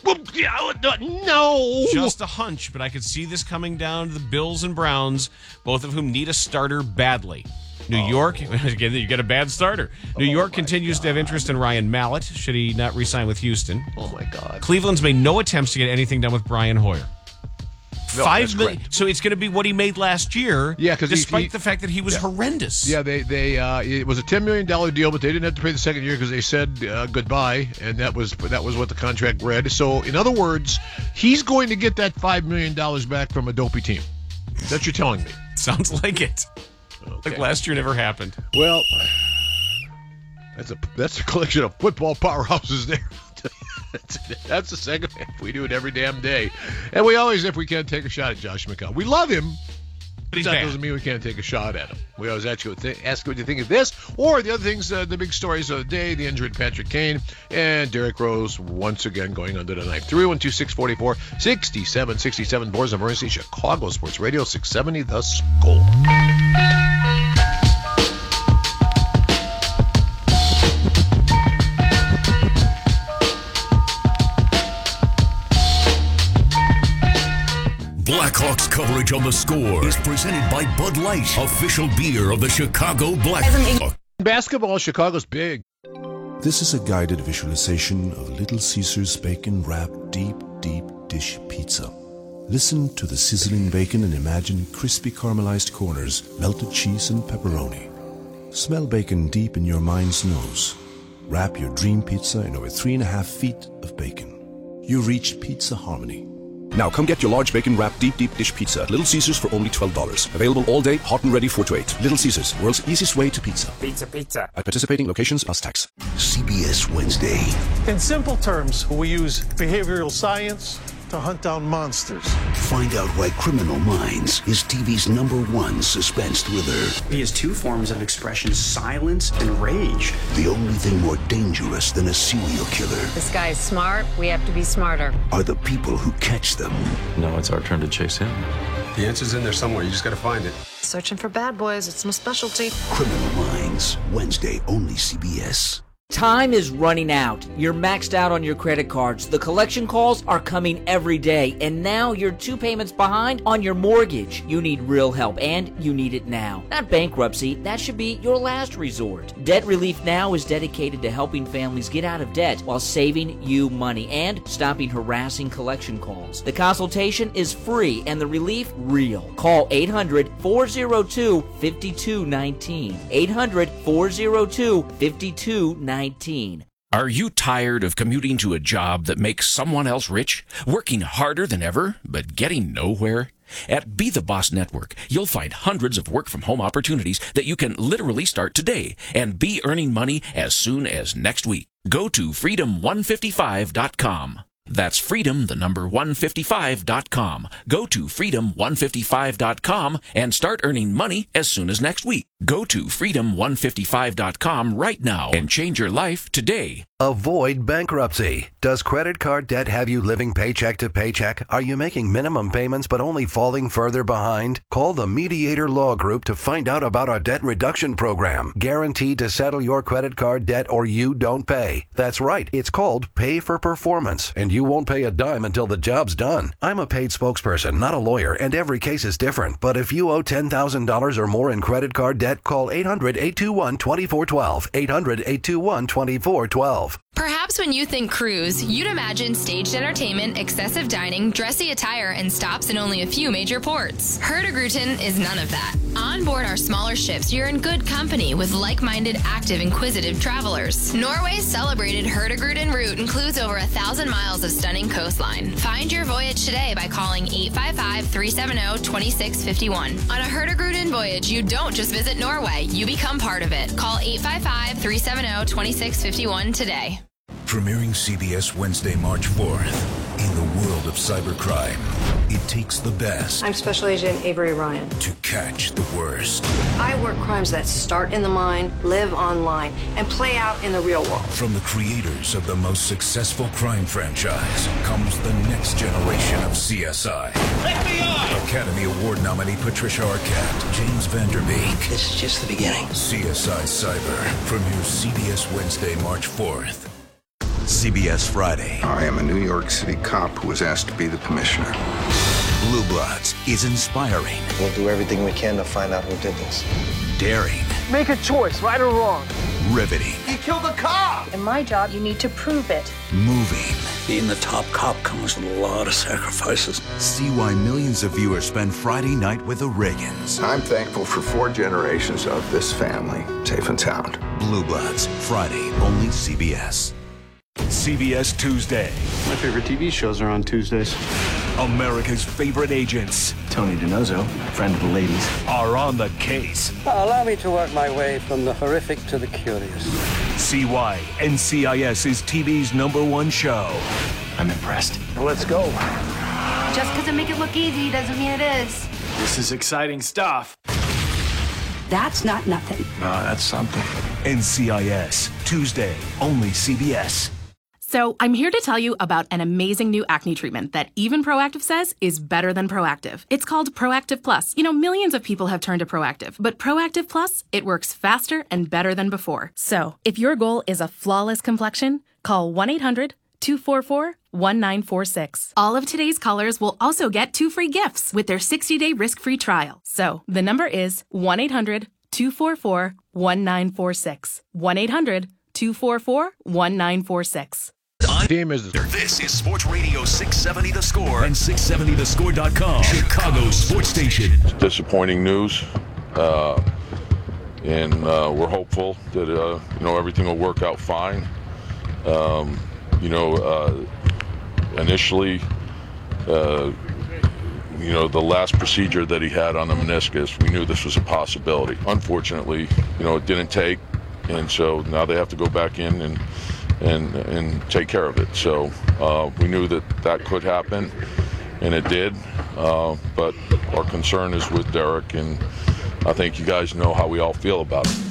No! Just a hunch, but I could see this coming down to the Bills and Browns, both of whom need a starter badly. New oh. York, again, you get a bad starter. New oh York continues God. to have interest in Ryan Mallett, should he not re-sign with Houston. Oh, my God. Cleveland's made no attempts to get anything done with Brian Hoyer. No, Five million. So it's going to be what he made last year. Yeah, because despite he, he, the fact that he was yeah. horrendous. Yeah, they they uh, it was a ten million dollar deal, but they didn't have to pay the second year because they said uh, goodbye, and that was that was what the contract read. So in other words, he's going to get that five million dollars back from a dopey team. That's what you're telling me. Sounds like it. Okay. Like last year never happened. Well, that's a that's a collection of football powerhouses there. That's the second half. We do it every damn day. And we always, if we can, take a shot at Josh McCown. We love him, but that bad. doesn't mean we can't take a shot at him. We always ask you what, th- ask what you think of this, or the other things, uh, the big stories of the day, the injury to Patrick Kane, and Derrick Rose once again going under the knife. three one two, six four four, six seven six seven, Boards of Mercy, Chicago Sports Radio, six seventy, The Score. Blackhawks coverage on The Score is presented by Bud Light, official beer of the Chicago Blackhawks. Basketball, Chicago's big. This is a guided visualization of Little Caesars bacon-wrapped deep, deep dish pizza. Listen to the sizzling bacon and imagine crispy caramelized corners, melted cheese, and pepperoni. Smell bacon deep in your mind's nose. Wrap your dream pizza in over three and a half feet of bacon. You reach pizza harmony. Now come get your large bacon-wrapped deep, deep dish pizza at Little Caesars for only twelve dollars. Available all day, hot and ready, four to eight. Little Caesars, world's easiest way to pizza. Pizza, pizza. At participating locations, plus tax. C B S Wednesday. In simple terms, we use behavioral science to hunt down monsters. Find out why Criminal Minds is T V's number one suspense thriller. He has two forms of expression, silence and rage. The only thing more dangerous than a serial killer This guy is smart. We have to be smarter. are the people who catch them. No, it's our turn to chase him. The answer's in there somewhere. You just got to find it. Searching for bad boys. It's my specialty. Criminal Minds, Wednesday, only C B S. Time is running out. You're maxed out on your credit cards. The collection calls are coming every day, and now you're two payments behind on your mortgage. You need real help, and you need it now. Not bankruptcy. That should be your last resort. Debt Relief Now is dedicated to helping families get out of debt while saving you money and stopping harassing collection calls. The consultation is free and the relief real. Call eight hundred, four oh two, five two one nine. eight hundred, four oh two, five two one nine. Are you tired of commuting to a job that makes someone else rich, working harder than ever, but getting nowhere? At Be the Boss Network, you'll find hundreds of work-from-home opportunities that you can literally start today and be earning money as soon as next week. Go to freedom one fifty-five dot com. That's freedom, the number one fifty-five dot com. Go to freedom one fifty-five dot com and start earning money as soon as next week. Go to freedom one fifty-five dot com right now and change your life today. Avoid bankruptcy. Does credit card debt have you living paycheck to paycheck? Are you making minimum payments but only falling further behind? Call the Mediator Law Group to find out about our debt reduction program. Guaranteed to settle your credit card debt or you don't pay. That's right. It's called Pay for Performance, and you won't pay a dime until the job's done. I'm a paid spokesperson, not a lawyer, and every case is different. But if you owe ten thousand dollars or more in credit card debt, call eight hundred, eight two one, two four one two. eight hundred, eight two one, two four one two. Perhaps when you think cruise, you'd imagine staged entertainment, excessive dining, dressy attire, and stops in only a few major ports. Hurtigruten is none of that. On board our smaller ships, you're in good company with like-minded, active, inquisitive travelers. Norway's celebrated Hurtigruten route includes over a thousand miles of stunning coastline. Find your voyage today by calling eight five five, three seven zero, two six five one. On a Hurtigruten voyage, you don't just visit Norway, you become part of it. Call eight five five, three seven zero, two six five one today. Premiering C B S Wednesday, March fourth. In In the world of cybercrime, it takes the best I'm Special Agent Avery Ryan. to catch the worst. I work crimes that start in the mind, live online, and play out in the real world. From the creators of the most successful crime franchise comes the next generation of C S I. F B I! Academy Award nominee Patricia Arquette, James Vanderbeek. This is just the beginning. C S I Cyber premieres C B S Wednesday, March fourth. C B S Friday. I am a New York City cop who was asked to be the commissioner. Blue Bloods is inspiring. We'll do everything we can to find out who did this. Daring. Make a choice, right or wrong. Riveting. He killed a cop! In my job, you need to prove it. Moving. Being the top cop comes with a lot of sacrifices. See why millions of viewers spend Friday night with the Reagans. I'm thankful for four generations of this family, safe and sound. Blue Bloods, Friday, only C B S. C B S Tuesday. My favorite T V shows are on Tuesdays. America's favorite agents Tony DiNozzo, friend of the ladies. are on the case. Allow me to work my way from the horrific to the curious. See why N C I S is T V's number one show. I'm impressed. Let's go. Just because it make it look easy doesn't mean it is. This is exciting stuff. That's not nothing. No, that's something. N C I S, Tuesday, only C B S. So I'm here to tell you about an amazing new acne treatment that even Proactive says is better than Proactive. It's called Proactive Plus. You know, millions of people have turned to Proactive, but Proactive Plus, it works faster and better than before. So if your goal is a flawless complexion, call one eight hundred two four four one nine four six. All of today's callers will also get two free gifts with their sixty-day risk-free trial. So the number is one eight hundred two four four one nine four six. one eight hundred two four four one nine four six. Team is This is Sports Radio six seventy The Score and six seventy the score dot com, Chicago's sports station. Disappointing news, uh, and uh, we're hopeful that uh, you know everything will work out fine. Um, you know, uh, initially, uh, you know, the last procedure that he had on the meniscus, we knew this was a possibility. Unfortunately, you know, it didn't take, and so now they have to go back in and. and and take care of it. So uh, we knew that that could happen, and it did. Uh, but our concern is with Derek, and I think you guys know how we all feel about it.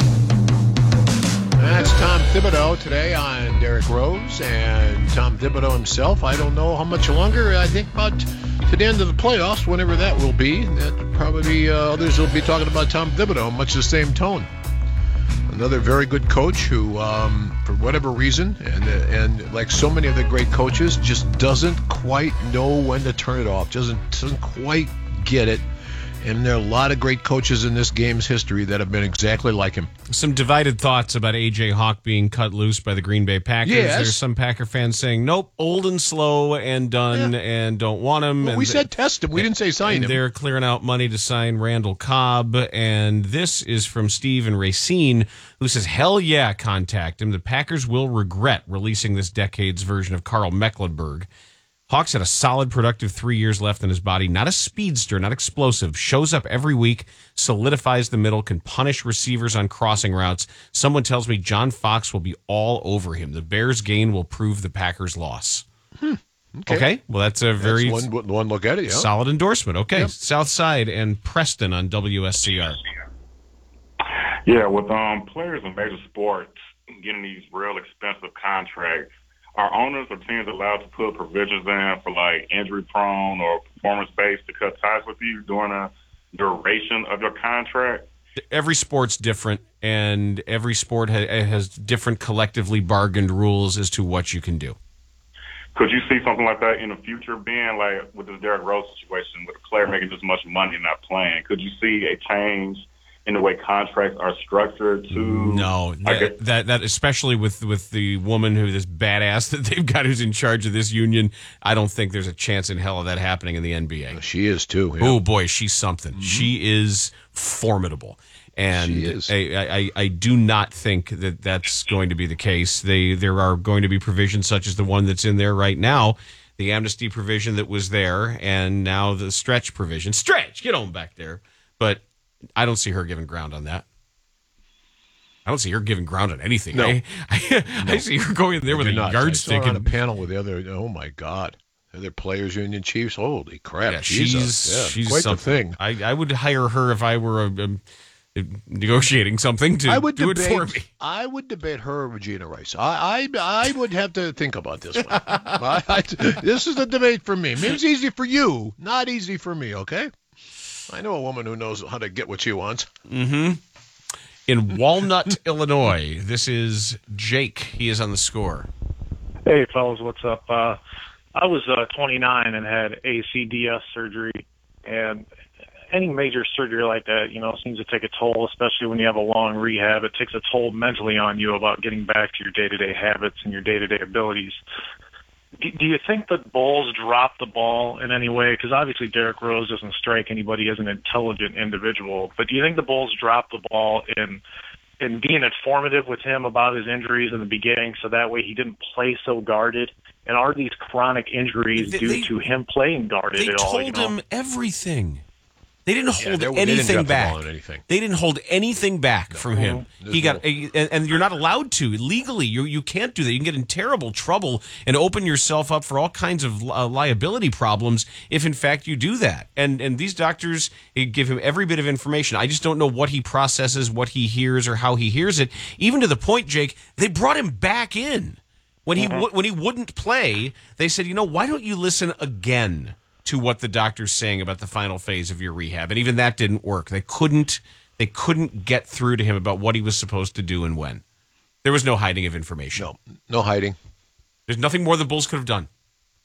That's Tom Thibodeau today on Derek Rose, and Tom Thibodeau himself. I don't know how much longer. I think about to the end of the playoffs, whenever that will be. That probably uh, others will be talking about Tom Thibodeau, much the same tone. Another very good coach who, um, for whatever reason, and and like so many of the great coaches, just doesn't quite know when to turn it off. Doesn't doesn't quite get it. And there are a lot of great coaches in this game's history that have been exactly like him. Some divided thoughts about A J Hawk being cut loose by the Green Bay Packers. Yes. There's some Packer fans saying, nope, old and slow and done yeah. and don't want him. Well, and we th- said test him. We didn't say sign and him. They're clearing out money to sign Randall Cobb. And this is from Steve and Racine, who says, hell yeah, contact him. The Packers will regret releasing this decade's version of Carl Mecklenburg. Hawks had a solid, productive three years left in his body. Not a speedster, not explosive. Shows up every week, solidifies the middle, can punish receivers on crossing routes. Someone tells me John Fox will be all over him. The Bears' gain will prove the Packers' loss. Hmm. Okay. okay. Well, that's a very that's one, one look at it. Yeah. Solid endorsement. Okay. Yep. South Side and Preston on W S C R. Yeah, with um players in major sports getting these real expensive contracts, are owners or teams allowed to put provisions in for like injury prone or performance based to cut ties with you during a duration of your contract? Every sport's different, and every sport ha- has different collectively bargained rules as to what you can do. Could you see something like that in the future, being like with this Derrick Rose situation, with a player making this much money and not playing? Could you see a change in the way contracts are structured to no that, that that especially with with the woman who this badass that they've got who's in charge of this union, I don't think there's a chance in hell of that happening in the N B A. She is too. Yeah. Oh boy, she's something. Mm-hmm. She is formidable, and she is. I, I I do not think that that's going to be the case. They there are going to be provisions such as the one that's in there right now, the amnesty provision that was there, and now the stretch provision. Stretch, get on back there, but I don't see her giving ground on that. I don't see her giving ground on anything. No. I, I, no. I see her going in there with a not. yardstick I saw her on and a panel with the other. Oh my God! They're players union chiefs. Holy crap! Yeah, she's she's, a, yeah, she's quite something. the thing. I, I would hire her if I were a, a, negotiating something to I would do debate, it for me. I would debate her or Regina Rice. I, I I would have to think about this one. I, I, this is a debate for me. Maybe it's easy for you, not easy for me. Okay. I know a woman who knows how to get what she wants. Mm-hmm. In Walnut, Illinois, this is Jake. He is on the score. Hey, fellas, what's up? Uh, I was uh, twenty-nine and had A C D S surgery, and any major surgery like that, you know, seems to take a toll, especially when you have a long rehab. It takes a toll mentally on you about getting back to your day-to-day habits and your day-to-day abilities. Do, do you think the Bulls dropped the ball in any way? Because obviously Derrick Rose doesn't strike anybody as an intelligent individual, but do you think the Bulls dropped the ball in in being informative with him about his injuries in the beginning, so that way he didn't play so guarded? And are these chronic injuries They- due they- to him playing guarded They at all? told You know? him everything. They didn't Yeah, hold they- they didn't anything drop the back. ball on anything. They didn't hold anything back from him. There's He got, no- and, and you're not allowed to legally. You you can't do that. You can get in terrible trouble and open yourself up for all kinds of uh, liability problems if, in fact, you do that. And and these doctors eh, give him every bit of information. I just don't know what he processes, what he hears, or how he hears it. Even to the point, Jake, they brought him back in when he w- when he wouldn't play. They said, you know, why don't you listen again to what the doctor's saying about the final phase of your rehab? And even that didn't work. They couldn't they couldn't get through to him about what he was supposed to do and when. There was no hiding of information. No, no hiding. There's nothing more the Bulls could have done.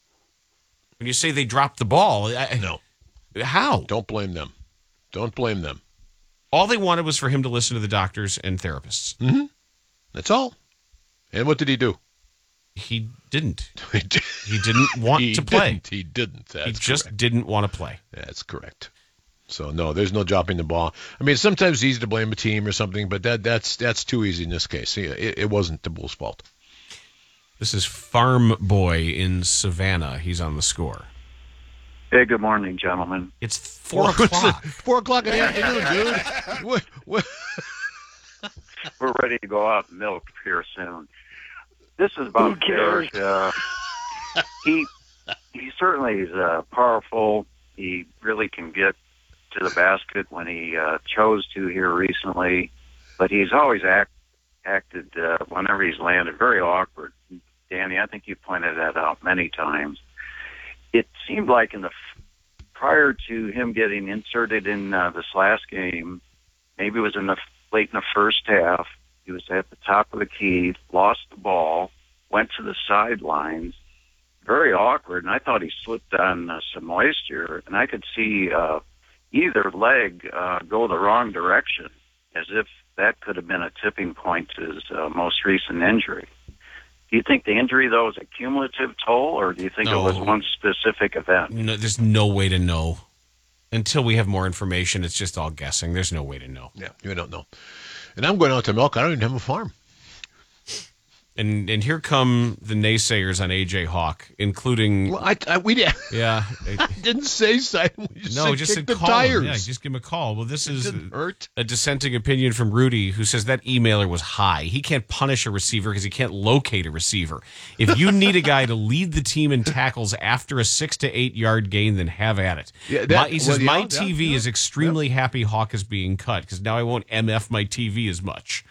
When you say they dropped the ball, I, no. How? Don't blame them. Don't blame them. All they wanted was for him to listen to the doctors and therapists. Mm-hmm. That's all. And what did he do? He didn't. He didn't want He to play. didn't. He didn't. That's he just correct. didn't want to play. That's correct. So no, there's no dropping the ball. I mean, sometimes it's easy to blame a team or something, but that that's that's too easy in this case. It, it wasn't the Bulls' fault. This is Farm Boy in Savannah. He's on the score. Hey, good morning, gentlemen. It's four Well, o'clock. Four o'clock in the afternoon, dude. What, what? We're ready to go out and milk here soon. This is about Derrick. Uh, he he certainly is uh, powerful. He really can get to the basket when he uh, chose to here recently, but he's always act, acted uh, whenever he's landed very awkward. Danny, I think you pointed that out many times. It seemed like in the prior to him getting inserted in uh, this last game, maybe it was in the late in the first half. He was at the top of the key, lost the ball, went to the sidelines, very awkward, and I thought he slipped on uh, some moisture, and I could see uh, either leg uh, go the wrong direction, as if that could have been a tipping point to his uh, most recent injury. Do you think the injury, though, is a cumulative toll, or do you think No. it was one specific event? No, there's no way to know. Until we have more information, it's just all guessing. There's no way to know. Yeah, you don't know. And I'm going out to milk. I don't even have a farm. And and here come the naysayers on A J Hawk, including. Well, I, I we did. Yeah, I didn't say so. We just no, said just kick to the call tires. him. Yeah, just give him a call. Well, this is didn't hurt. a dissenting opinion from Rudy, who says that emailer was high. He can't punish a receiver because he can't locate a receiver. If you need a guy to lead the team in tackles after a six to eight yard gain, then have at it. Yeah, that- my, he says well, yeah, my yeah, T V yeah, is extremely happy Hawk is being cut because now I won't M F my T V as much.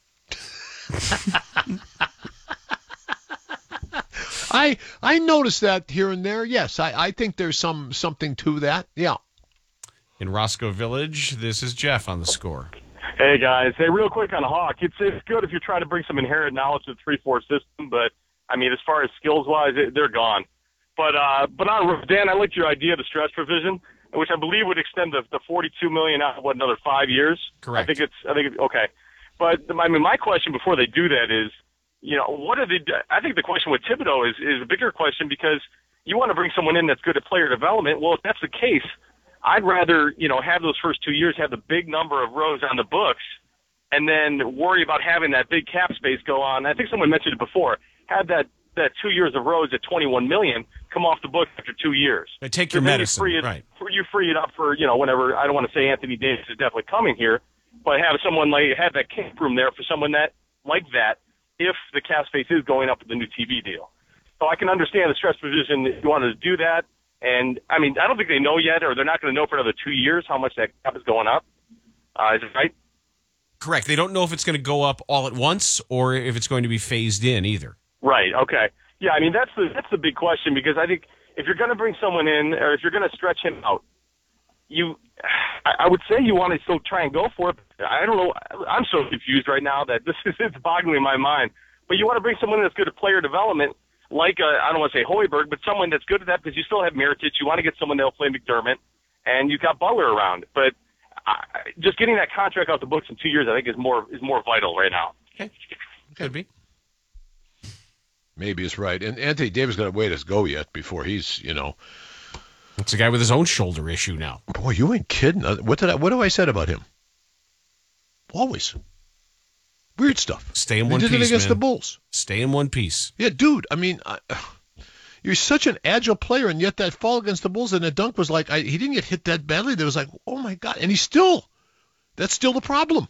I I noticed that here and there. Yes, I, I think there's some something to that. Yeah. In Roscoe Village, this is Jeff on the score. Hey, guys. Hey, real quick on Hawk. It's it's good if you're trying to bring some inherent knowledge to the three four system, but, I mean, as far as skills-wise, it, they're gone. But, uh, but on, Dan, I liked your idea of the stretch provision, which I believe would extend the, the forty-two million dollars out, what, another five years? Correct. I think it's, I think it's, okay. But, I mean, my question before they do that is, you know, what are they, I think the question with Thibodeau is, is a bigger question because you want to bring someone in that's good at player development. Well, if that's the case, I'd rather, you know, have those first two years, have the big number of rows on the books, and then worry about having that big cap space go on. I think someone mentioned it before. Have that, that two years of rows at twenty-one million dollars come off the books after two years. Now take your So then medicine, you free it, right. You free it up for, you know, whenever. I don't want to say Anthony Davis is definitely coming here, but have someone like have that camp room there for someone that like that if the cap space is going up with the new T V deal. So I can understand the stress position that you wanted to do that. And, I mean, I don't think they know yet, or they're not going to know for another two years how much that cap is going up. Uh, is it right? Correct. They don't know if it's going to go up all at once or if it's going to be phased in either. Right. Okay. Yeah, I mean, that's the that's the big question, because I think if you're going to bring someone in, or if you're going to stretch him out, you, I, I would say you want to still try and go for it. I don't know. I'm so confused right now that this is it's boggling my mind. But you want to bring someone that's good at player development, like, uh, I don't want to say Hoiberg, but someone that's good at that, because you still have Mirotic. You want to get someone that'll play McDermott, and you've got Butler around. But I, just getting that contract out the books in two years, I think, is more is more vital right now. Okay. Could be. Maybe it's right. And Anthony Davis got to wait us go yet before he's, you know. It's a guy with his own shoulder issue now. Boy, you ain't kidding. What did I, what do I said about him? Always. Weird stuff. Stay in he one did piece, it against man. the Bulls. Stay in one piece. Yeah, dude. I mean, I, you're such an agile player, and yet that fall against the Bulls and the dunk was like, I, he didn't get hit that badly. There was like, oh, my God. And he's still, that's still the problem.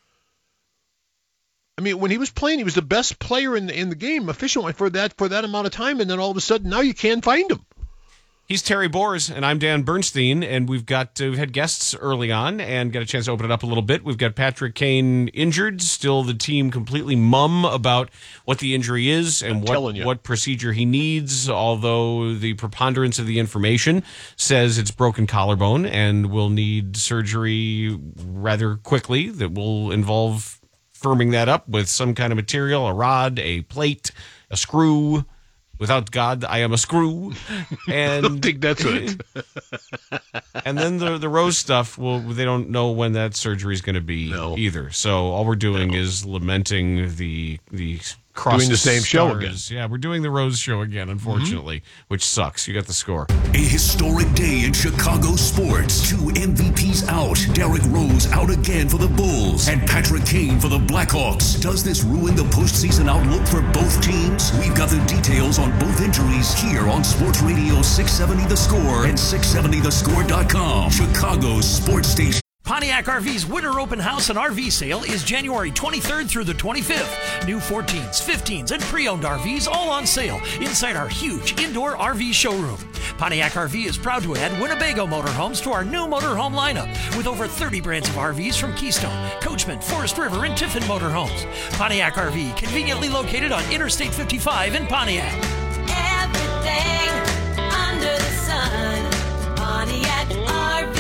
I mean, when he was playing, he was the best player in the, in the game efficiently for that for that amount of time, and then all of a sudden now you can't find him. He's Terry Boers, and I'm Dan Bernstein, and we've got uh, we've had guests early on and got a chance to open it up a little bit. We've got Patrick Kane injured, still the team completely mum about what the injury is and what, what procedure he needs, although the preponderance of the information says it's broken collarbone and will need surgery rather quickly that will involve firming that up with some kind of material, a rod, a plate, a screw. Without God, I am a screw. And I don't think that's it. And then the the Rose stuff, well, they don't know when that surgery is going to be no. either. So all we're doing no. is lamenting the the cross doing the same stars. show again. Yeah, we're doing the Rose show again, unfortunately, mm-hmm. which sucks. You got the score. A historic day in Chicago sports. Two M V Ps out. Derrick Rose out again for the Bulls, and Patrick Kane for the Blackhawks. Does this ruin the postseason outlook for both teams? We've got the details on both injuries here on Sports Radio six seventy The Score and six seventy the score dot com. Chicago's sports station. Pontiac R V's Winter Open House and R V Sale is January twenty-third through the twenty-fifth. New fourteens, fifteens, and pre-owned R Vs all on sale inside our huge indoor R V showroom. Pontiac R V is proud to add Winnebago motorhomes to our new motorhome lineup with over thirty brands of R Vs from Keystone, Coachman, Forest River, and Tiffin Motorhomes. Pontiac R V, conveniently located on Interstate fifty-five in Pontiac. Everything under the sun, Pontiac R V.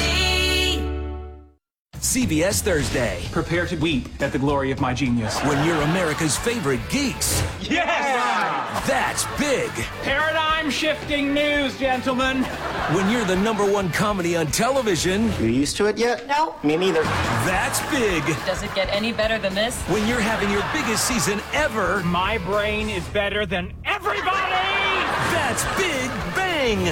C B S Thursday. Prepare to weep at the glory of my genius. When you're America's favorite geeks. Yes! That's big. Paradigm-shifting news, gentlemen. When you're the number one comedy on television. You used to it yet? No. Me neither. That's big. Does it get any better than this? When you're having your biggest season ever. My brain is better than everybody! That's Big Bang.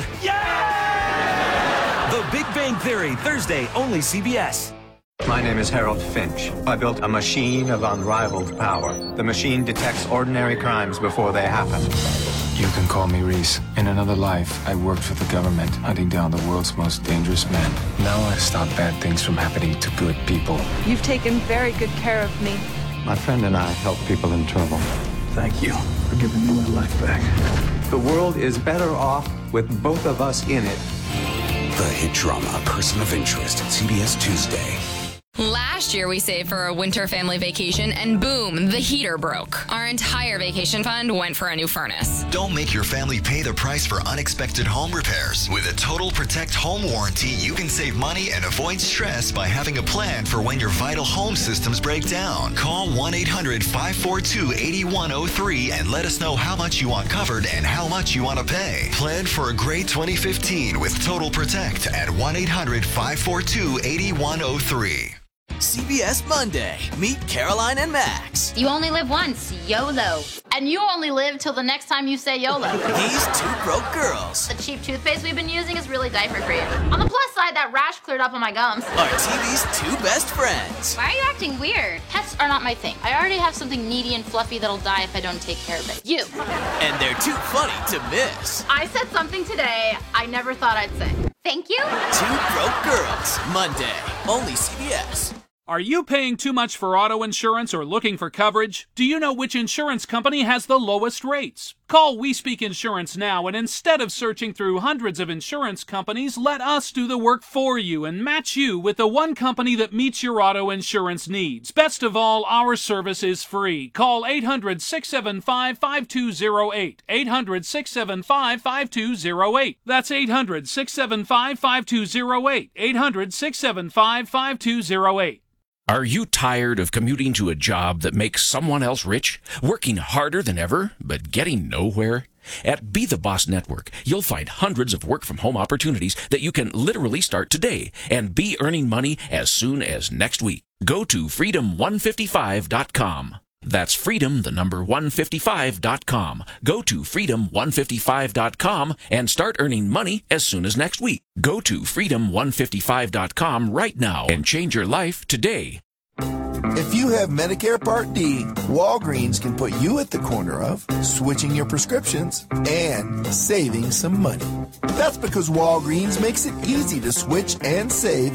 Yeah! The Big Bang Theory, Thursday, only C B S. My name is Harold Finch. I built a machine of unrivaled power. The machine detects ordinary crimes before they happen. You can call me Reese. In another life, I worked for the government, hunting down the world's most dangerous men. Now I stop bad things from happening to good people. You've taken very good care of me. My friend and I help people in trouble. Thank you for giving me my life back. The world is better off with both of us in it. The hit drama Person of Interest, C B S Tuesday. Last year, we saved for a winter family vacation, and boom, the heater broke. Our entire vacation fund went for a new furnace. Don't make your family pay the price for unexpected home repairs. With a Total Protect home warranty, you can save money and avoid stress by having a plan for when your vital home systems break down. Call one eight hundred five four two eight one zero three and let us know how much you want covered and how much you want to pay. Plan for a great twenty fifteen with Total Protect at one eight hundred five four two eight one zero three. C B S Monday. Meet Caroline and Max. You only live once, YOLO. And you only live till the next time you say YOLO. These two broke girls. The cheap toothpaste we've been using is really diaper-free. On the plus side, that rash cleared up on my gums. Are T V's two best friends. Why are you acting weird? Pets are not my thing. I already have something needy and fluffy that'll die if I don't take care of it. You. And they're too funny to miss. I said something today I never thought I'd say. Thank you. Two broke girls. Monday. Only C B S. Are you paying too much for auto insurance or looking for coverage? Do you know which insurance company has the lowest rates? Call We Speak Insurance now, and instead of searching through hundreds of insurance companies, let us do the work for you and match you with the one company that meets your auto insurance needs. Best of all, our service is free. Call eight hundred, six seven five, five two zero eight. eight hundred, six seven five, five two zero eight. That's eight hundred, six seven five, five two zero eight. eight hundred, six seven five, five two zero eight. Are you tired of commuting to a job that makes someone else rich, working harder than ever, but getting nowhere? At Be The Boss Network, you'll find hundreds of work-from-home opportunities that you can literally start today and be earning money as soon as next week. Go to freedom one fifty-five dot com. That's freedom, the number one fifty-five dot com. Go to freedom one fifty-five dot com and start earning money as soon as next week. Go to freedom one fifty-five dot com right now and change your life today. If you have Medicare Part D, Walgreens can put you at the corner of switching your prescriptions and saving some money. That's because Walgreens makes it easy to switch and save